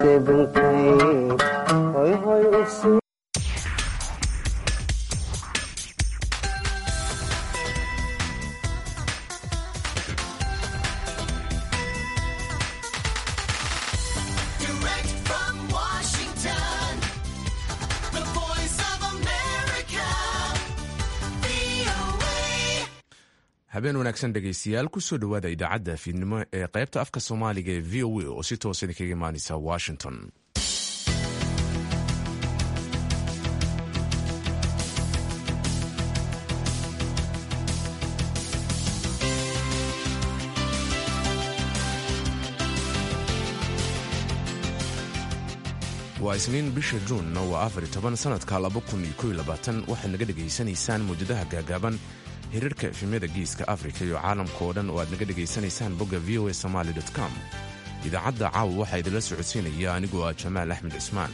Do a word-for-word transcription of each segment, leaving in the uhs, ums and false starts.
habeen wanaagsan dhegaystayaal kusoo dhowaada idaacadda fiidnimo ee qaybta afka soomaaliga ee v o a oo si toosa idinkaga imaanaysa washington. waa isniin bisha juunna waa afar iyo toban sanadka laba kun iyo kow iyo labaatan waxaad naga dhegaysanaysaan mawjadaha gaagaaban hirarka efemyada geeska afrika iyo caalamka oo dhan oo aad naga dhegaysanaysaan bogga v o a somaali dot com. idaacadda caawa waxaa idinla socodsiinaya anigoo ah jamaal axmed cismaan.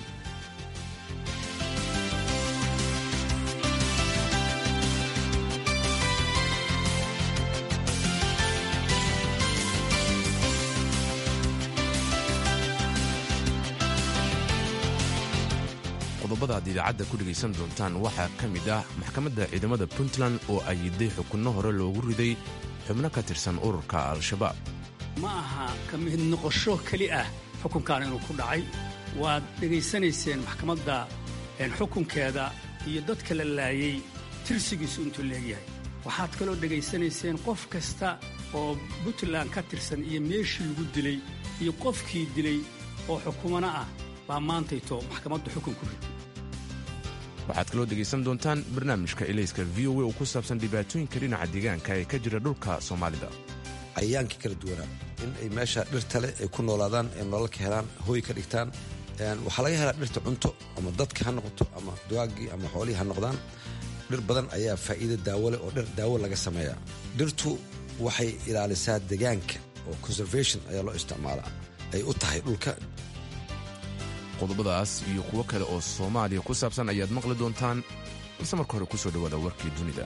qodobada aad idaacadda ku dhegaysan doontaan waxaa ka mid ah maxkamadda ciidamada puntland oo ayiday xukunno hore loogu riday xubno ka tirsan ururka al-shabaab. ma aha ka mid noqosho keli ah xukunkan inuu ku dhacay. waad dhegaysanayseen maxkamadda xukunkeeda iyo dadka la laayey tirsigiisu intuu leegyahay. waxaad kaloo dhegaysanayseen qof kasta oo puntland ka tirsan iyo meeshii lagu dilay iyo qofkii dilay oo xukumana ah baa maantayto maxkamadda xukun ku riday. waxaad kaloo dhegaysan doontaan barnaamijka elayska v o a oo ku saabsan dhibaatooyinka dhinaca deegaanka ee ka jira dhulka soomaalida. cayayaankii kala duwanaa in ay meesha dhirta leh ay ku noolaadaan ee nolol ka helaan hooy ka dhigtaan. waxaa laga helaa dhirta cunto ama dadka ha noqoto ama dugaagii ama xoolihii ha noqdaan. dhir badan ayaa faa'iido daawo leh oo dhir daawo laga sameeyaa. dhirtu waxay ilaalisaa deegaanka oo conservation ayaa loo isticmaalaa ay u tahay dhulka. qodobadaas iyo kuwo kale oo soomaaliya ku saabsan ayaad maqli doontaan, balse marka hore ku soo dhowaada warkii dunida.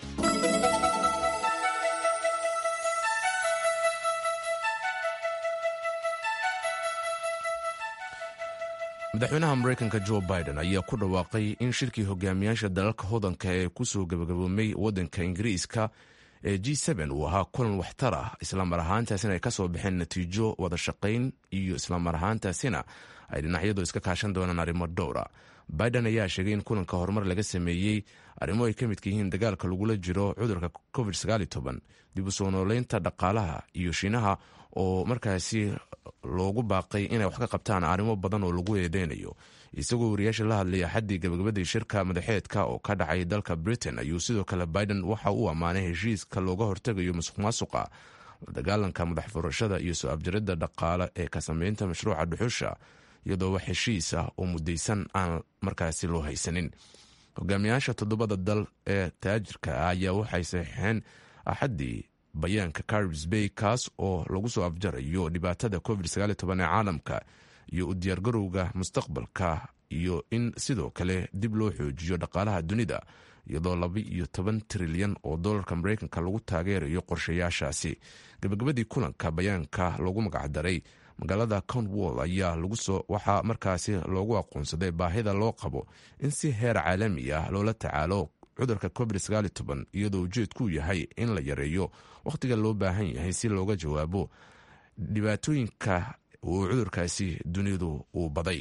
madaxweynaha maraykanka jo biden ayaa ku dhawaaqay in shirkii hogaamiyaasha dalalka hodanka ee ku soo gabagaboomay waddanka ingiriiska ee g seben uu ahaa kulan waxtar ah, islamar ahaantaasina ay ka soo baxeen natiijo wada shaqayn iyo islamar ahaantaasina ay dhinacyadu iska kaashan doonaan arrimo dhowra. biden ayaa sheegay in kulanka horumar laga sameeyey arrimo ay ka midka yihiin dagaalka lagula jiro cudurka covid sagaal iyo toban, dib u soo nooleynta dhaqaalaha iyo shiinaha oo markaasi loogu baaqay inay wax ka qabtaan arrimo badan oo lagu eedeynayo. isagoo wariyaasha la hadlaya xaddii gabagabadii shirka madaxeedka oo ka dhacay dalka britain ayuu sidoo kale biden waxa uu ammaanay heshiiska looga hortegayo musuq maasuqa, la dagaalanka madax furashada iyo soo abjiridda dhaqaale ee ka sameynta mashruuca dhuxusha, iyadoo wax heshiis ah oo mudaysan aan markaasi loo haysanin. hogaamiyaasha toddobada dal ee taajirka ah ayaa waxay saxiixeen axaddii bayaanka caribs bay kaas oo lagu soo afjarayo dhibaatada covid sagaal iyo toban ee caalamka iyo u diyaargarowga mustaqbalka iyo in sidoo kale dib loo xoojiyo dhaqaalaha dunida, iyadoo laba iyo toban trilyan oo dollarka maraykanka lagu taageerayo qorshayaashaasi. gabagabadii kulanka bayaanka loogu magacdaray magaalada cornwall ayaa waxaa markaasi loogu aqoonsaday baahida loo qabo in si heer caalami ah loola tacaalo cudurka covid sagaal iyo toban, iyadoo ujeedku yahay in la yareeyo wakhtiga loo baahan yahay si looga jawaabo dhibaatooyinka uu cudurkaasi dunidu uu baday.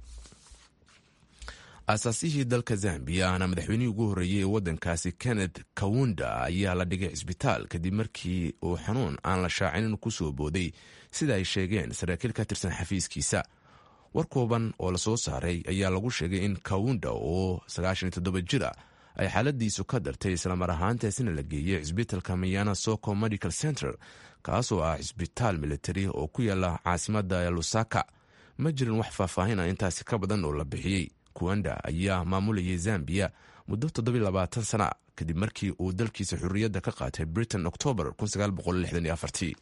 aasaasihii dalka zambiya ana madaxweynihii ugu horreeyey ee waddankaasi kenneth kawunda ayaa la dhigay cisbitaal kadib markii uu xanuun aan la shaacinin ku soo booday, sida ay sheegeen saraakiil ka tirsan xafiiskiisa. war kooban oo la soo saaray ayaa lagu sheegay in kawunda oo sagaashan iyo toddoba jira ay xaaladiisu ka dartay, islamar ahaantaasina la geeyey cisbitaalka mayana soko medical center, kaasoo ah cisbitaal militari oo ku yaala caasimadda lusaka. ma jirin wax faahfaahina intaasi ka badan oo la bixiyey. kuwanda ayaa maamulayay zambiya muddo toddobiyo labaatan sana kadib markii uu dalkiisa xurriyadda ka qaatay britain oktoobar kun sagaal boqol lixdan iyo afartii.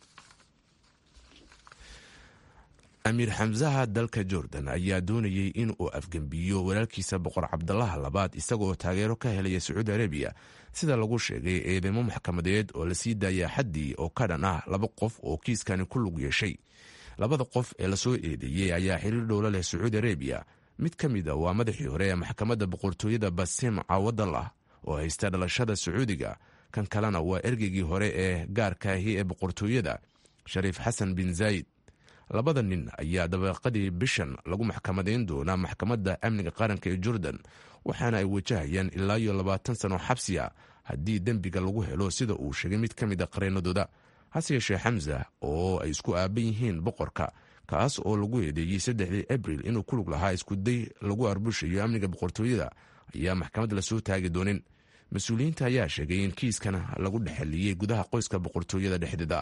amiir xamsaha dalka jordan ayaa doonayey in uu afgembiyo walaalkiisa boqor cabdalaha labaad isagoo taageero ka helaya sacuudi arabiya, sida lagu sheegay eedeymo maxkamadeed oo la sii daaya xaddii oo ka dhan ah laba qof oo kiiskani ku lug yeeshay. labada qof ee lasoo eedeeyey ayaa xiriir dhowlo leh sacuudi arabiya. mid ka mid a waa madaxii hore ee maxkamadda boqortooyada basim caawadallah oo haysta dhalashada sacuudiga. kan kalena waa ergeygii hore ee gaarka ahi ee boqortooyada shariif xasan bin zaayid. labada nin ayaa dabeeqadii bishan lagu maxkamadayn doonaa maxkamadda amniga qaranka ee jordan, waxaana ay wajahayaan ilaa iyo labaatan sano xabsiya haddii dembiga lagu helo, sida uu sheegay mid ka mid a qareenadooda. hase yeeshee xamza oo ay isku aaban yihiin boqorka, kaas oo lagu eedeeyey saddexdii abril inuu ku lug lahaa iskuday lagu arbushayo amniga boqortooyada, ayaa maxkamad lasoo taagi doonin. mas-uuliyiinta ayaa sheegay in kiiskana lagu dhexeliyey gudaha qoyska boqortooyada dhexdeeda.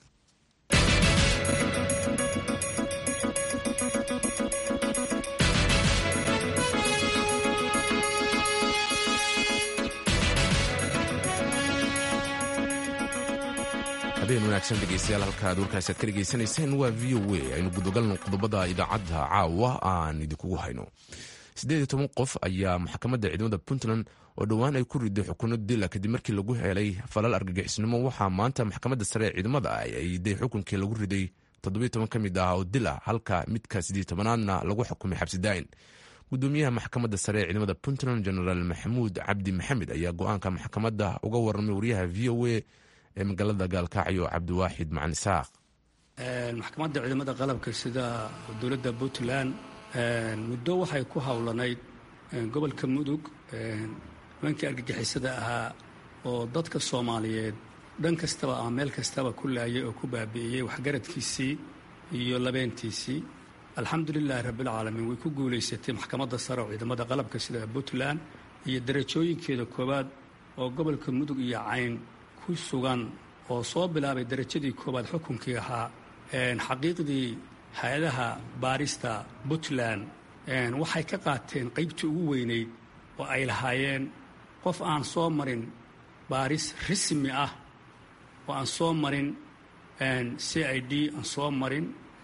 habeen wanaagsan dhegeystayaal, halkaad warkaasi aad ka dhegeysanayseen waa v o a. aynu gudogalno qodobada idaacadda caawa aan idinkugu hayno. siddeed iyo toban qof ayaa maxkamadda ciidamada puntland oo dhowaan ay ku riday xukuno dila kadib markii lagu helay falal argagixisnimo. waxaa maanta maxkamadda sare ee ciidamada ay ayday xukunkii lagu riday toddobiyo toban ka mid ah oo dil ah, halka midka siddeed tobanaadna lagu xukumay xabsidaayin. gudoomiyaha maxkamadda sare ee ciidamada puntland genaraal maxamuud cabdi maxamed ayaa go-aanka maxkamadda uga warramay wariyaha v o a ee magaalada gaalkacyo cabdiwaaxid macalin isaaq. maxkamadda ciidamada qalabka sida dowladda puntland muddo waxay ku howlanayd gobolka mudug nimankii argagixisada ahaa oo dadka soomaaliyeed dhan kastaba ama meel kastaba ku laayay oo ku baabi'iyey waxgaradkiisii iyo labeentiisii. alxamdulilaahi rabbilcaalamiin way ku guulaysatay maxkamadda sare oo ciidamada qalabka sida puntland iyo darajooyinkeeda koowaad oo gobolka mudug iyo cayn ku sugan oo soo bilaabay darajadii koowaad xukunkii ahaa. xaqiiqdii hay-adaha baarista puntland waxay ka qaateen qaybtii ugu weynayd oo ay lahaayeen qof aan soo marin baaris rasmi ah, oo aan soo marin c i d aan soo marin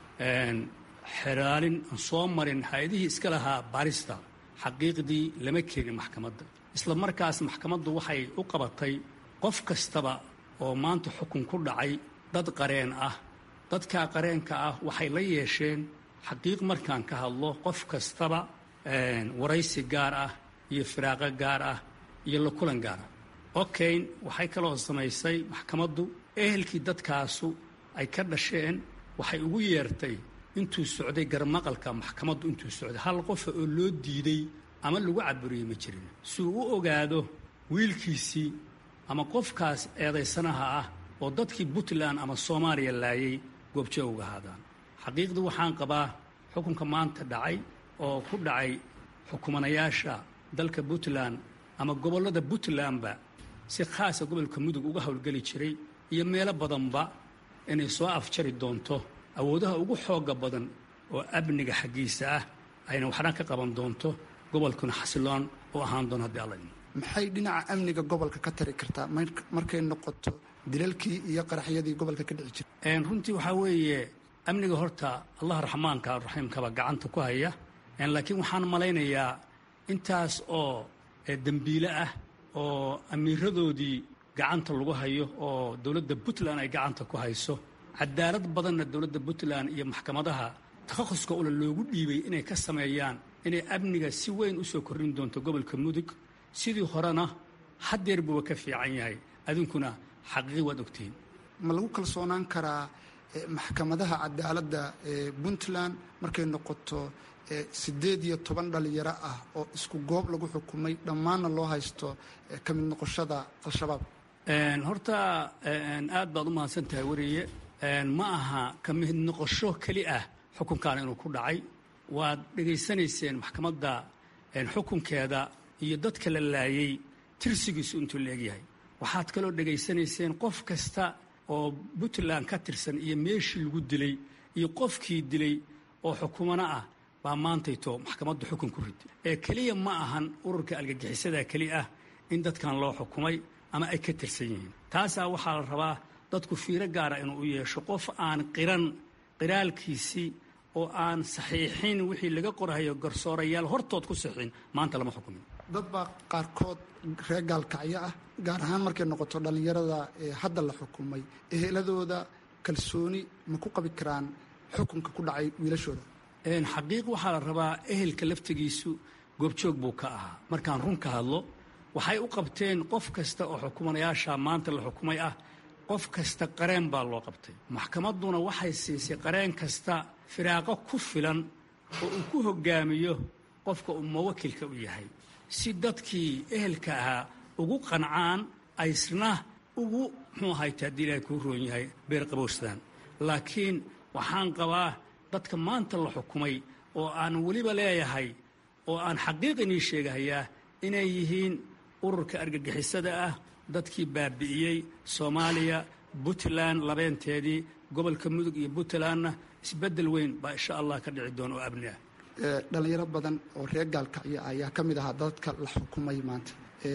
xeraalin aan soo marin hay-adihii iska lahaa baarista. xaqiiqdii lama keenin maxkamadda. isla markaas maxkamaddu waxay u qabatay qof kastaba oo maanta xukun ku dhacay dad qareen ah. dadkaa qareenka ah waxay la yeesheen xaqiiq markaan ka hadlo qof kastaba waraysi gaar ah iyo firaaqo gaar ah iyo la kulan gaar ah. okayn waxay kaloo samaysay maxkamaddu ehelkii dadkaasu ay ka dhasheen waxay ugu yeertay intuu socday garmaqalka maxkamaddu intuu socday hal qofa oo loo diiday ama lagu caburiyey ma jirin, si uu u ogaado wiilkiisii ama qofkaas eedaysanaha ah oo dadkii puntland ama soomaaliya laayay goobjoog uga haadaan. xaqiiqdii waxaan qabaa xukunka maanta dhacay oo ku dhacay xukumanayaasha dalka puntland ama gobollada puntlandba si khaasa gobolka mudug uga howlgeli jiray iyo meelo badanba inay soo afjari doonto awoodaha ugu xooga badan oo amniga xaggiisa ah, ayna waxna ka qaban doonto gobolkuna xasiloon oo ahaan doon haddii alla idmo. maxay dhinaca amniga gobolka ka tari kartaa markay noqoto dilalkii iyo qaraxyadii gobolka ka dhici jiray? runtii waxaa weeye amniga horta allah raxmaanka raxiimkaba gacanta ku haya, laakiin waxaan malaynayaa intaas oo dembiile ah oo amiiradoodii gacanta lagu hayo oo dowladda puntland ay gacanta ku hayso, cadaalad badanna dowladda puntland iyo maxkamadaha takhaquska ula loogu dhiibay inay ka sameeyaan inay amniga si weyn u soo korrin doonto gobolka mudug. sidii horena haddeer buuba ka fiican yahay, adinkuna xaqiiqi waad ogtihiin. ma lagu kalsoonaan karaa maxkamadaha cadaaladda ee puntland markay noqoto siddeed iyo toban dhalinyaro ah oo isku goob lagu xukumay dhammaanna loo haysto ka mid noqoshada al-shabaab? horta aad baad u mahadsan tahay wariye. ma aha ka mid noqosho keli ah xukunkaana inuu ku dhacay. waad dhegaysanayseen maxkamadda xukunkeeda iyo dadka la laayay tirsigiisu intuu leegyahay. waxaad kaloo dhegaysanayseen qof kasta oo puntland ka tirsan iyo meeshii lagu dilay iyo qofkii dilay oo xukumano ah baa maantayto maxkamaddu xukun ku riday. ee keliya ma ahan ururka argagixisada keli ah in dadkan loo xukumay ama ay ka tirsan yihiin. taasaa waxaa la rabaa dadku fiiro gaara inuu u yeesho qof aan qiran qiraalkiisii oo aan saxiixin wixii laga qorhayo garsoorayaal hortood ku saxiixin maanta lama xukumin. dad baa qaarkood reer gaalkacyo ah, gaar ahaan markay noqoto dhallinyarada ee hadda la xukumay, eheladooda kalsooni ma ku qabi karaan xukunka ku dhacay wiilashooda? xaqiiq waxaa la rabaa ehelka laftigiisu goobjoog buu ka ahaa. markaan run ka hadlo waxay u qabteen qof kasta oo xukumanayaasha maanta la xukumay ah, qof kasta qareen baa loo qabtay. maxkamadduna waxay siisay qareen kasta firaaqo ku filan oo uu ku hoggaamiyo qofka uu muwakilka u yahay, si dadkii ehelka ahaa ugu qancaan aysna ugu muxuu ahayta haddii ilaahay kuu roon yahay beer qabowsadaan. laakiin waxaan qabaa dadka maanta la xukumay oo aan weliba leeyahay oo aan xaqiiqinii sheegahayaa inay yihiin ururka argagixisada ah, dadkii baabi'iyey soomaaliya, puntland labeenteedii, gobolka mudug iyo puntlandna isbeddel weyn baa insha allah ka dhici doona oo abni ah. dhalinyaro badan oo reer gaalkacyo ayaa ka mid ahaa dadka la xukumay maanta.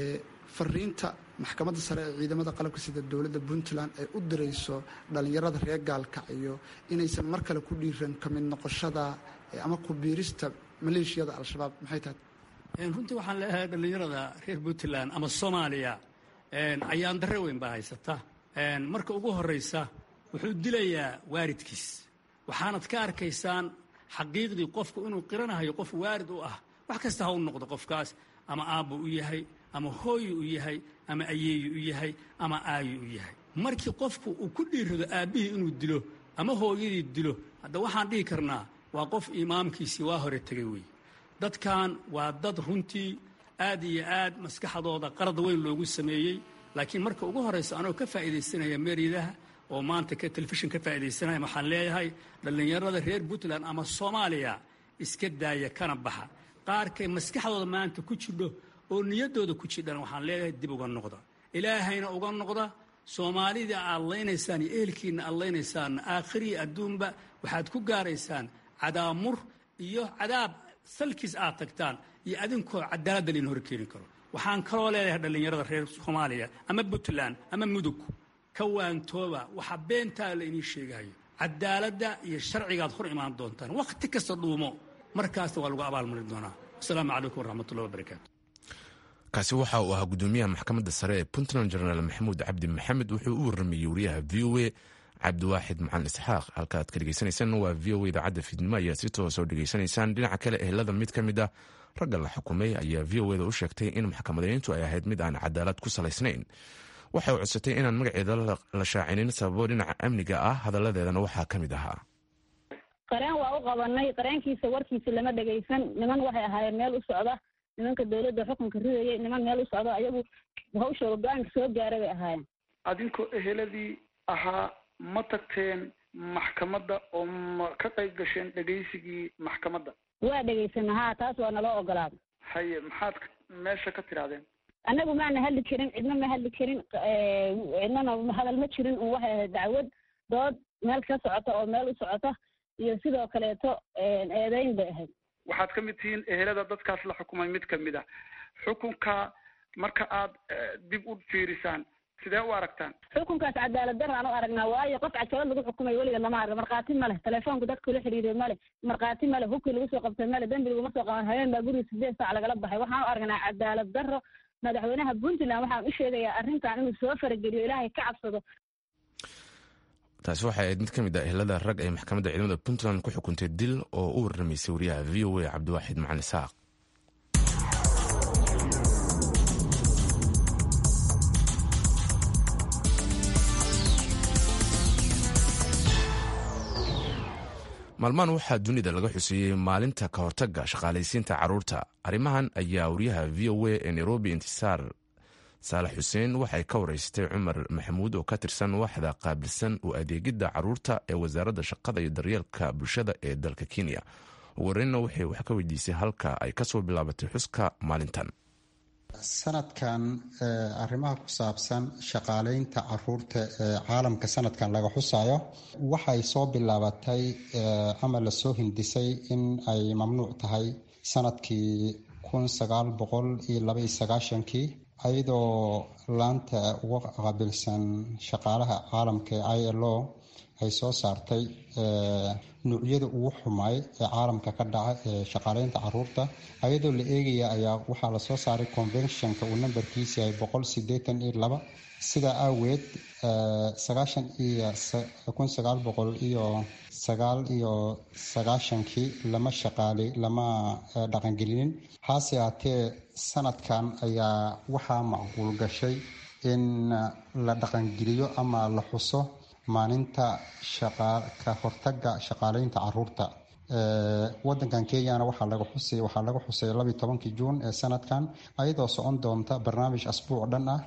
fariinta maxkamadda sare ee ciidamada qalabka sida dowladda puntland ay u dirayso dhalinyarada reer gaalkacyo inaysan mar kale ku dhiiran ka mid noqoshada ama ku biirista maleeshiyada al-shabaab maxay tahay? runtii waxaan leeyahay dhalinyarada reer puntland ama soomaaliya ayaan darre weyn baa haysata. marka ugu horraysa wuxuu dilayaa waaridkiis. waxaanad ka arkaysaan xaqiiqdii qofku inuu qiranahayo qof waarid u ah, wax kasta ha u noqdo qofkaas, ama aabbu u yahay, ama hooyu u yahay, ama ayeeyu u yahay, ama aayu u yahay. markii qofku uu ku dhiirado aabbihii inuu dilo ama hooyadii dilo, hadda waxaan dhihi karnaa waa qof imaamkiisii waa hore tegay wey. dadkan waa dad runtii aad iyo aad maskaxdooda qarad weyn loogu sameeyey. laakiin marka ugu horraysa anoo ka faa'iidaysanaya meeridaha oo maanta ka telefishin ka faa'iidaysanaya, waxaan leeyahay dhallinyarada reer puntland ama soomaaliya iska daaya kana baxa. qaarkay maskaxdooda maanta ku jidho oo niyaddooda ku jidhana waxaan leeyahay dib uga noqda, ilaahayna uga noqda. soomaalida aad laynaysaan iyo ehelkiinna aad laynaysaan aakhiriya adduunba waxaad ku gaaraysaan cadaamur iyo cadaab salkiis aad tagtaan iyo adinkoo cadaaladda lain hor keeni karo. waxaan kaloo leeyahay dhallinyarada reer soomaaliya ama puntland ama mudug, ka waantooba waxa beentaa la inii sheegahayo. cadaaladda iyo sharcigaad hor imaan doontaan, wakhti kasta dhuumo, markaasna waa lagu abaalmarin doonaa. asalaamu calaykum waraxmatullahi wabarakaatu. kaasi waxa uu ahaa gudoomiyaha maxkamadda sare ee puntland jenaraal maxamuud cabdi maxamed. wuxuu u warramayey wariyaha v o a cabdiwaaxid macalin isxaaq. halka aad ka dhegaysanaysaan waa v o a idaacadda fiidnimo ayaa si toosoo dhegaysanaysaan. dhinaca kale ehelada mid ka mid ah ragga la xukumay ayaa v o a da u sheegtay in maxkamadayntu ay ahayd mid aan cadaalad ku salaysnayn. waxay codsatay inaan magaceeda la shaacinin sababo dhinaca amniga ah. hadalladeedana waxaa ka mid ahaa: qareen waa u qabanay, qareenkiisa warkiisa lama dhegaysan. niman waxay ahaayeen meel u socda, nimanka dowladda xukunka ridayay, niman meel u socda ayagu hawshooda go-aanka soo gaaray bay ahaayeen. adinkoo eheladii ahaa ma tagteen maxkamadda oo ma ka qayb gasheen dhegaysigii maxkamadda? waa dhegaysana haa, taas waa naloo ogolaaday. haye maxaad meesha ka tirahdeen? annagu maana hadli karin, cidna ma hadli karin, cidnana hadal ma jirin. un waxay ahayd dacwad dood meel ka socota oo meel u socota iyo sidoo kaleeto eedeyn bay ahayd. waxaad ka mid tihiin ehelada dadkaas la xukumay mid ka mid ah. xukunka marka aad dib u fiirisaan sidee u aragtaan? xukunkaas cadaalad daraan u aragnaa, waayo qof cadaalad lagu xukumay weliga lama arga. markhaati ma leh, telefoonku dadka ula xidhiiday ma leh, markhaati ma leh, hubkii lagu soo qabtay ma leh, dembi laguma soo qaban, habeen baa guriga sideed saac lagala baxay. waxaan u aragnaa cadaalad darro. madaxweynaha puntland waxaan u sheegayaa arrintan inuu soo farageliyo, ilaahay ka cabsado. taasi waxay ahayd mid ka mid ah ehelada rag ay maxkamadda ciidamada puntland ku xukuntay dil oo u warramaysay wariyaha v o a cabdiwaaxid macalin isxaaq. maalmahan waxaa dunida laga xuseeyey maalinta ka hortagga shaqaalaysiinta carruurta. arrimahan ayaa wariyaha v o a ee nairobi intisaar saalax xuseen waxay ka waraystay cumar maxamuud oo ka tirsan waaxda qaabilsan u adeegidda carruurta ee wasaaradda shaqada iyo daryeelka bulshada ee dalka kenya. ugu horreynna waxay wax ka weydiisay halka ay kasoo bilaabatay xuska maalintan. sanadkan arrimaha ku saabsan shaqaaleynta caruurta ee caalamka sanadkan laga xusayo waxay soo bilaabatay ama lasoo hindisay in ay mamnuuc tahay sanadkii kun sagaal boqol iyo laba iyo sagaashankii ayadoo laanta uga qaabilsan shaqaalaha caalamka ee i l o ay soo saartay nuucyada ugu xumaay ee caalamka ka dhaca ee shaqaaleynta caruurta. ayadoo la eegaya ayaa waxaa lasoo saaray conventionka uu nambarkiisa yahay boqol sideetan iyo laba. sidaa aaweed sagaashan iyo kun sagaal boqol iyo sagaal iyo sagaashankii lama shaqaali lama dhaqangelinin. hase haatee sanadkan ayaa waxaa macquul gashay in la dhaqangeliyo ama la xuso maalinta ka hortaga shaqaaleynta caruurta. wadankan kenyana waxaa laga xusay waxaa laga xusay labiyo tobankii juun ee sanadkan, ayadoo socon doonta barnaamij asbuuc dhan ah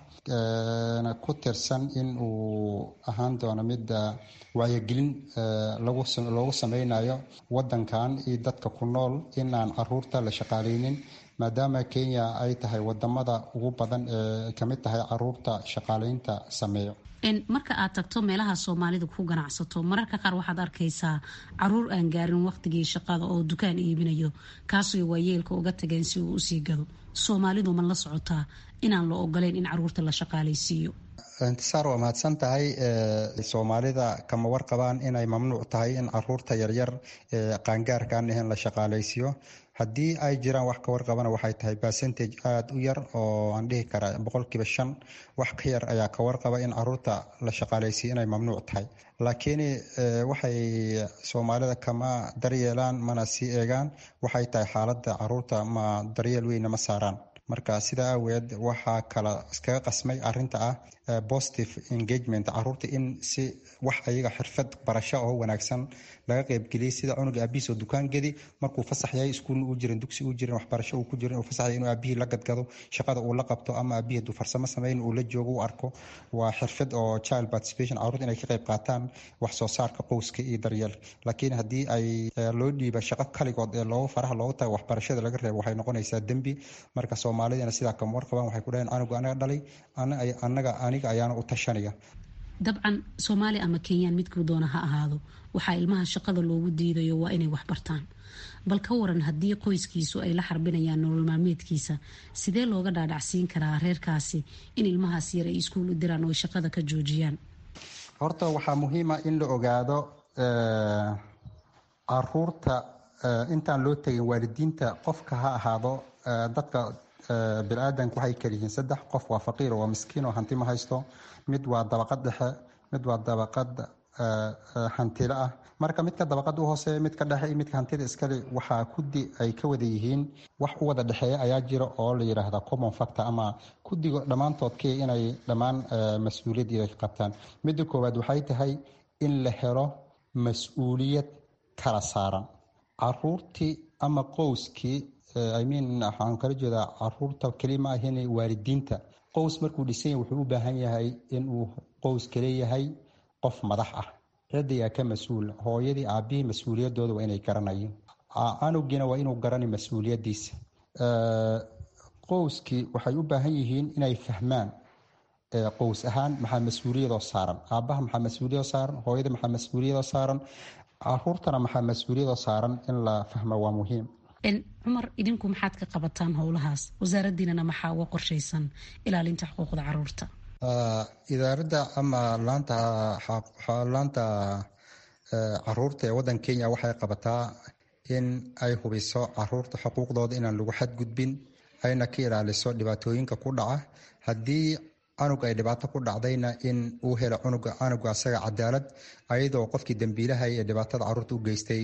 ku tirsan in uu ahaan doono mid wacyigelin loogu sameynayo wadankan iyo dadka ku nool inaan caruurta la shaqaaleynin, maadaama Kenya ay tahay wadamada ugu badan ee kamid tahay caruurta shaqaaleynta sameeyo. marka aad tagto meelaha Soomaalidu ku ganacsato, mararka qaar waxaad arkaysaa caruur aan gaarin waqtigii shaqada oo dukaan iibinayo, kaasoo waayeelka uga tageen si uu u sii gado. Soomaalidu ma la socotaa inaan la ogoleyn in caruurta la shaqaaleysiiyo? intisaar waa mahadsan tahay. Soomaalida kama warqabaan inay mamnuuc tahay in caruurta yaryar ee qaangaarkaan ahayn la shaqaaleysiiyo. haddii ay jiraan wax ka warqabana waxay tahay percentage aada u yar oo aan dhihi karaa boqolkiiba shan wax ka yar ayaa ka warqaba in caruurta la shaqaaleysiiyo inay mamnuuc tahay. laakiin waxay Soomaalida kama daryeelaan mana sii eegaan, waxay tahay xaaladda caruurta ma daryeel weyn ma saaraan. marka sidaa aaweed waxaa kala iskaga qasmay arinta ah positive engagement, caruurta in si wax ayaga xirfad barasho oo wanaagsan laga qaybgeliyay, sida cunuga aabihiis oo dukaan gedi markuu fasax yahay iskuul uu jirin dugsi uu jirin waxbarasho uu ku jirin uu fasax yahay inuu aabihii la gadgado shaqada uu la qabto, ama aabihii hadduu farsamo sameyn uu la joogo u arko. waa xirfad oo child participation, caruurta inay ka qayb qaataan wax soo saarka qoyska iyo daryeel. laakiin haddii ay loo dhiiba shaqo kaligood ee loogu faraha loogu tago waxbarashada laga reebo waxay noqonaysaa dembi. marka Soomaalidana sidaa kama warqabaan, waxay ku dhaheen canuga anaga dhalay anaga aniga ayaana u tashanaya. dabcan Soomaali ama Kenyaan midkuu doona ha ahaado, waxaa ilmaha shaqada loogu diidayo waa inay wax bartaan. bal ka waran haddii qoyskiisu ay la xarbinayaan nolol maalmeedkiisa, sidee looga dhaadhacsiin karaa reerkaasi in ilmahaas yar ay iskuul u diraan oo shaqada ka joojiyaan? horta waxaa muhiima in la ogaado caruurta intaan loo tegin waalidiinta, qofka ha ahaado dadka biniaadanku waxay kala yihiin saddex qof. waa faqiir oo waa miskiin oo hanti ma haysto, mid waa dabaqad dhexe, mid waa dabaqad hantila ah. marka midka dabaqad u hooseeya, midka dhexe iyo midka hantida iskale waxaa kudi ay ka wada yihiin wax u wada dhexeeya ayaa jira oo la yidhaahda common factor, ama kudiga dhammaantood kee inay dhammaan mas-uuliyaddeeda ka qabtaan. midda koowaad waxay tahay in la helo mas-uuliyad kala saaran caruurtii ama qowskii. I mean waxaan kala jeedaa caruurta keli ma ahin waalidiinta. qows markuu dhisan yahay wuxuu u baahan yahay inuu qowska leeyahay qof madax ah. radayaa ka mas-uul, hooyadii aabihii mas-uuliyadooda waa inay garanayeen, canugiina waa inuu garanay mas-uuliyadiisa. qowskii waxay u baahan yihiin inay fahmaan qows ahaan maxaa mas-uuliyadoo saaran, aabaha maxaa mas-uuliyadoo saaran, hooyada maxaa mas-uuliyadoo saaran, caruurtana maxaa mas-uuliyadoo saaran in la fahmo waa muhiim. cumar, idinku maxaad ka qabataan howlahaas? wasaaradiinana maxaa uga qorshaysan ilaalinta xuquuqda caruurta? idaaradda ama laanta laanta caruurta ee wadanka Kenya waxay qabataa in ay hubiso caruurta xuquuqdooda inaan lagu xadgudbin, ayna ka ilaaliso dhibaatooyinka ku dhaca. haddii canuga ay dhibaato ku dhacdayna in uu helo canuga canuga asaga cadaalad, ayadoo qofkii dambiilaha ee dhibaatada caruurta u geystay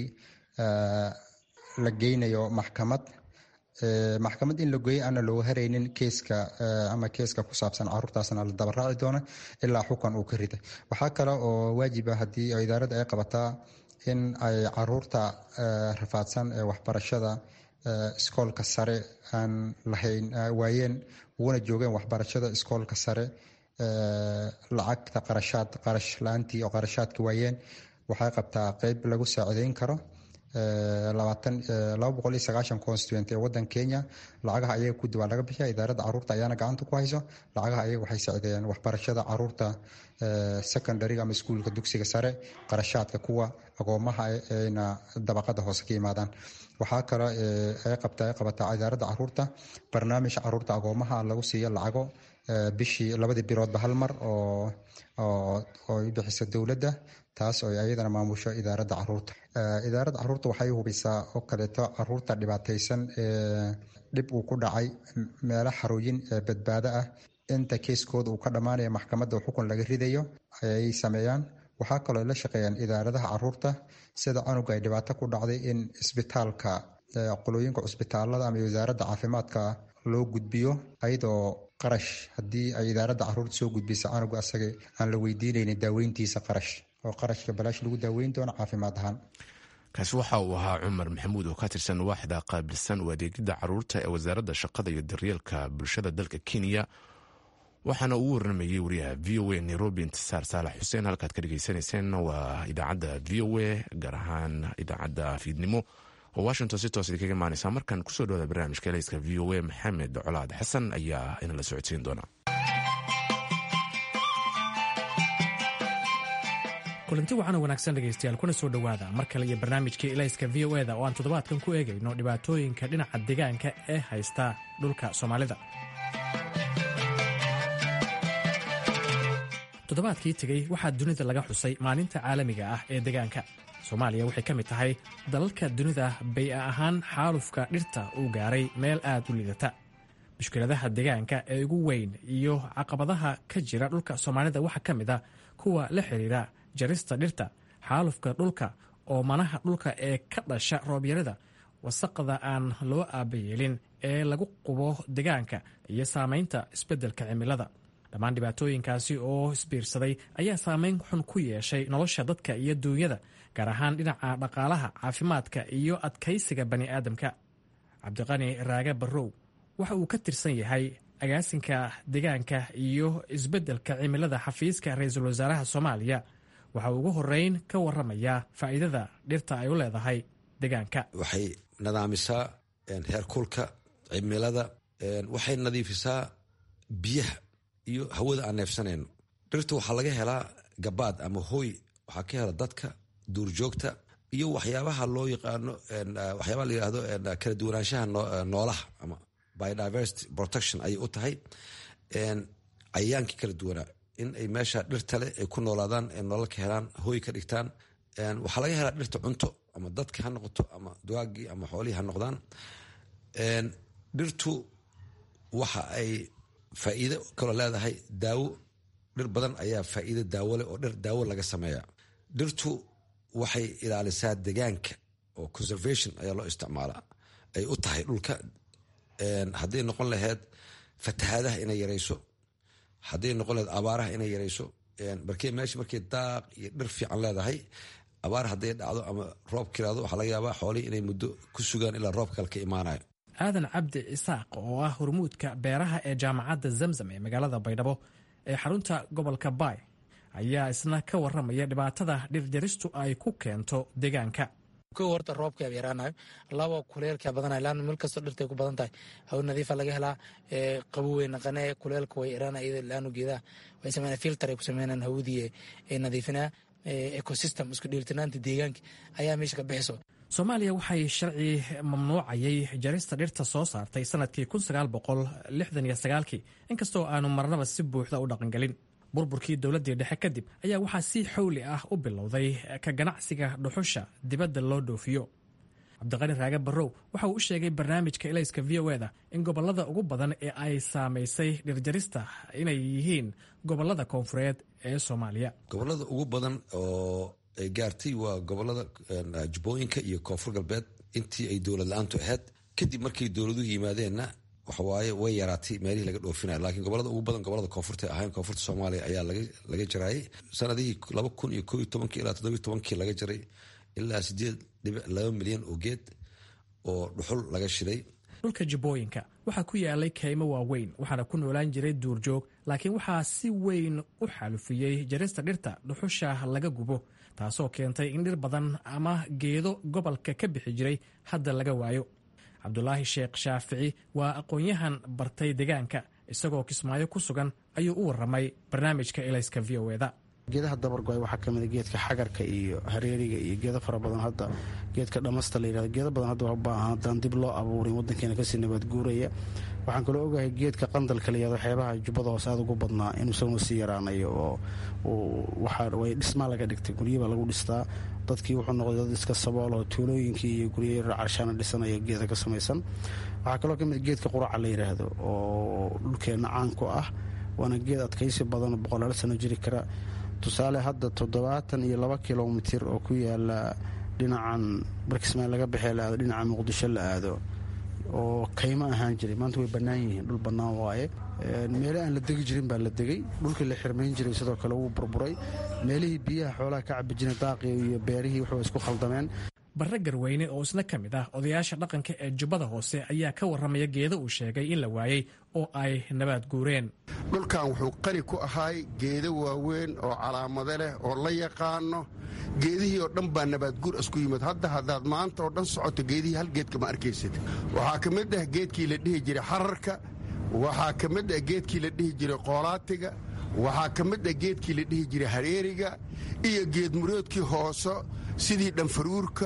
la geynayo maxkamad. maxkamad in la geeyo ana looga haraynin keeska ama keeska ku saabsan caruurtaasna la daba raaci doono ilaa xukan uu ka riday. waxaa kale oo waajiba haddii idaaradda ay qabataa in ay caruurta rafaadsan ee waxbarashada iskoolka sare aan lahayn waayeen uguna joogeen waxbarashada iskoolka sare lacagta qarashaad qarash la-aantii oo qarashaadka waayeen, waxay qabtaa qeyb lagu saacideyn karo laba boqol iyo sagaashan constituent ee wadanka Kenya. lacagaha ayaga ku diwaan laga bixiya, idaaradda caruurta ayaana gacanta ku hayso. lacagaha ayaga waxay saacideeyaan waxbarashada caruurta secondary ama iskuulka dugsiga sare, qarashaadka kuwa agoomaha eena dabaqada hoose ka yimaadaan. waxaa kale ay qabtaa ay qabataa idaaradda caruurta barnaamij caruurta agoomaha lagu siiyo lacago bishii labadii biloodba hal mar oo oo bixisa dowladda, taas oo ayadana maamusho idaaradda caruurta. idaaradda caruurta waxay hubisaa oo kaleeto caruurta dhibaataysan ee dhib uu ku dhacay meelo xarooyin badbaado ah inta keeskooda uu ka dhammaanaya maxkamadda xukun laga ridayo ayay sameeyaan. waxaa kaloo la shaqeeyaan idaaradaha caruurta sida canuga ay dhibaato ku dhacday in isbitaalka qolooyinka cusbitaalada ama wasaaradda caafimaadka loo gudbiyo ayadoo qarash haddii ay idaaradda caruurta soo gudbisa canuga asaga aan la weydiinaynin daaweyntiisa qarash oo qarashka balaash lagu daaweyn doono caafimaad ahaan. kaasi waxa uu ahaa cumar maxamuud oo ka tirsan waaxda qaabilsan u adeegidda caruurta ee wasaaradda shaqada iyo daryeelka bulshada dalka Kenya, waxaana uu warramayay wariyaha v o a Nairobi Intisaar Saalax Xuseen. halkaad ka dhagaysanayseen waa idaacadda v o a, gaar ahaan idaacadda fiidnimo oo Washington si toos idinkaga imaanaysa. markan kusoo dhawaada barnaamijka Elayska v o a, Maxamed Colaad Xasan ayaa inala socodsiin doona. kulanti waxaana wanaagsan dhegaystayaal, kuna soo dhowaada mar kale iyo barnaamijkii Elayska v o eda oo aan toddobaadkan ku eegayno dhibaatooyinka dhinaca deegaanka ee haysta dhulka Soomaalida. toddobaadkii tegey waxaa dunida laga xusay maalinta caalamiga ah ee deegaanka. Soomaaliya waxay ka mid tahay dalalka dunida bay ahaan xaalufka dhirta uu gaaray meel aad u liidata. mushkiladaha deegaanka ee ugu weyn iyo caqabadaha ka jira dhulka Soomaalida waxaa ka mid ah kuwa la xiriira jarista dhirta, xaalufka dhulka, oomanaha dhulka ee ka dhasha roobyarada, wasaqda aan loo aabayeelin ee lagu qubo deegaanka, iyo saamaynta isbeddelka cimilada. dhammaan dhibaatooyinkaasi oo isbiirsaday ayaa saamayn xun ku yeeshay nolosha dadka iyo duunyada, gaar ahaan dhinaca dhaqaalaha, caafimaadka iyo adkaysiga bani aadamka. Cabdiqani Raage Barrow waxa uu ka tirsan yahay agaasinka deegaanka iyo isbeddelka cimilada xafiiska ra'iisul wasaaraha Soomaaliya. waxa uu ugu horeyn ka warramayaa faa'iidada dhirta ay u leedahay deegaanka. waxay nidaamisaa heerkulka cimilada, waxay nadiifisaa biyaha iyo hawada aan neefsanayno. dhirta waxaa laga helaa gabaad ama hooy, waxaa ka hela dadka, duurjoogta iyo waxyaabaha loo yaqaano waxyaabaha la yidhaahdo kala duwanaanshaha noolaha ama biodiversity protection ayay u tahay. cayayaankii kala duwanaa in ay meesha dhirta leh ay ku noolaadaan, nolol ka helaan, hooy ka dhigtaan. waxaa laga helaa dhirta cunto, ama dadka ha noqoto ama dugaagii ama xoolihii ha noqdaan. dhirtu waxa ay faa'iido kaloo leedahay daawo. dhir badan ayaa faa'iido daawo leh oo dhir daawo laga sameeya. dhirtu waxay ilaalisaa deegaanka oo conservation ayaa loo isticmaalaa, ay u tahay dhulka. hadday noqon lahayd fatahaadaha inay yarayso, hadday noqon lahayd abaaraha inay yarayso. markee meesha markay daaq iyo dhir fiican leedahay, abaar hadday dhacdo ama roob kiraado, waxaa laga yaabaa xoolihii inay muddo ku sugaan ilaa roob kale ka imaanayo. aadan cabdi isaaq oo ah hormuudka beeraha ee jaamacadda Zamzam ee magaalada Baydhabo ee xarunta gobolka Baay ayaa isna ka warramaya dhibaatada dhirjaristu ay ku keento deegaanka. kow horta roobka ay yaraanayo, laba kuleelka badanay, laan meel kasta dhirtay ku badan tahay, hawo nadiif laga helaa, ee qabow weyn qanay, kuleelka way yaraanay, iyada laanu geedaa way sameeyaan filter ay ku sameeyaan hawadii ee nadiifinaa, ecosystem isku dheelitanaanta deegaanka ayaa meesha ka bixiso. Soomaaliya waxay sharci mamnuucayay jarista dhirta soo saartay sanadkii kun sagaal boqol lixdan iyo sagaalkii, inkastoo aanu marnaba si buuxda u dhaqangelin. burburkii dowladdii dhexe kadib ayaa waxaa si xawli ah u bilowday ka ganacsiga dhuxusha dibadda loo dhoofiyo. Cabdiqani Raage Barrow waxa uu u sheegay barnaamijka Elayska v o eda in gobollada ugu badan ee ay saamaysay dhirjarista inay yihiin gobollada koonfureed ee Soomaaliya. gobollada ugu badan oo ay gaartay waa gobollada jubbooyinka iyo koonfur galbeed intii ay dowlad la-aantu ahayd. kadib markay dowladuhu yimaadeenna waxawaaye way yaraatay meelihii laga dhoofinaya, laakiin gobollada ugu badan gobollada koonfurta ahayn koonfurta Soomaaliya ayaa laga jaraayay. sanadihii laba kun iyo kow iyo tobankii ilaa toddoba iyo tobankii laga jaray ilaa sideed dhibic laba milyan oo geed oo dhuxul laga shiday. dhulka jubbooyinka waxaa ku yaalay kaymo waaweyn, waxaana ku noolaan jiray duurjoog, laakiin waxaa si weyn u xaalufiyey jarista dhirta dhuxusha laga gubo, taasoo keentay in dhir badan ama geedo gobolka ka bixi jiray hadda laga waayo. Cabdulaahi Sheekh Shaafici waa aqoon-yahan bartay deegaanka, isagoo Kismaayo ku sugan ayuu u warramay barnaamijka Elayska v o eda. geedaha dabargo-ay waxaa kamid geedka xagarka iyo hareeriga iyo geedo fara badan. hadda geedka dhamasta la yirahdo geedo badan hadda waa baahan haddaan dib loo abuurin waddankeena kasii nabaad guuraya. waxaan kaloo ogahay geedka qandalka la yirahdo waxyaabaha jubbada hoose aad ugu badnaa inuu isaguna sii yaraanayo oo waxaa way dhismaa laga dhigtay, guryabaa lagu dhistaa. dadkii wuxuu noqday dad iska sabool oo tuulooyinkii iyo guryo carshaana dhisanaya geeda ka samaysan. waxaa kaloo kamid geedka quraca la yiraahdo oo dhulkeenna caan ku ah, waana geed adkaysi badan boqolaal sano jiri kara. tusaale hadda toddobaatan iyo laba kilomitir oo ku yaala dhinacan barkismaan laga baxee la aado dhinaca muqdisho la aado oo kaymo ahaan jiray maanta way bannaan yihiin dhul bannaan waaye meele aan la degi jirin baa la degay dhulkii la xirmayn jiray sidoo kale wuu burburay meelihii biyaha xoolaha ka cabi jiray daaqii iyo beerihii waxbay isku khaldameen barre garweyne oo isna ka mid ah odayaasha dhaqanka ee jubbada hoose ayaa ka warramaya geedo uu sheegay in la waayey oo ay nabaad guureen dhulkan wuxuu qani ku ahaay geedo waaweyn oo calaamado leh oo la yaqaano geedihii oo dhan baa nabaadguur isku yimid hadda haddaad maanta oo dhan socoto geedihii hal geedka ma arkaysid waxaa ka mid ah geedkii la dhihi jiray xararka waxaa ka mid ah geedkii la dhihi jiray qoolaatiga waxaa ka mid ah geedkii la dhihi jiray hareeriga iyo geedmuroodkii hooso sidii dhanfaruurka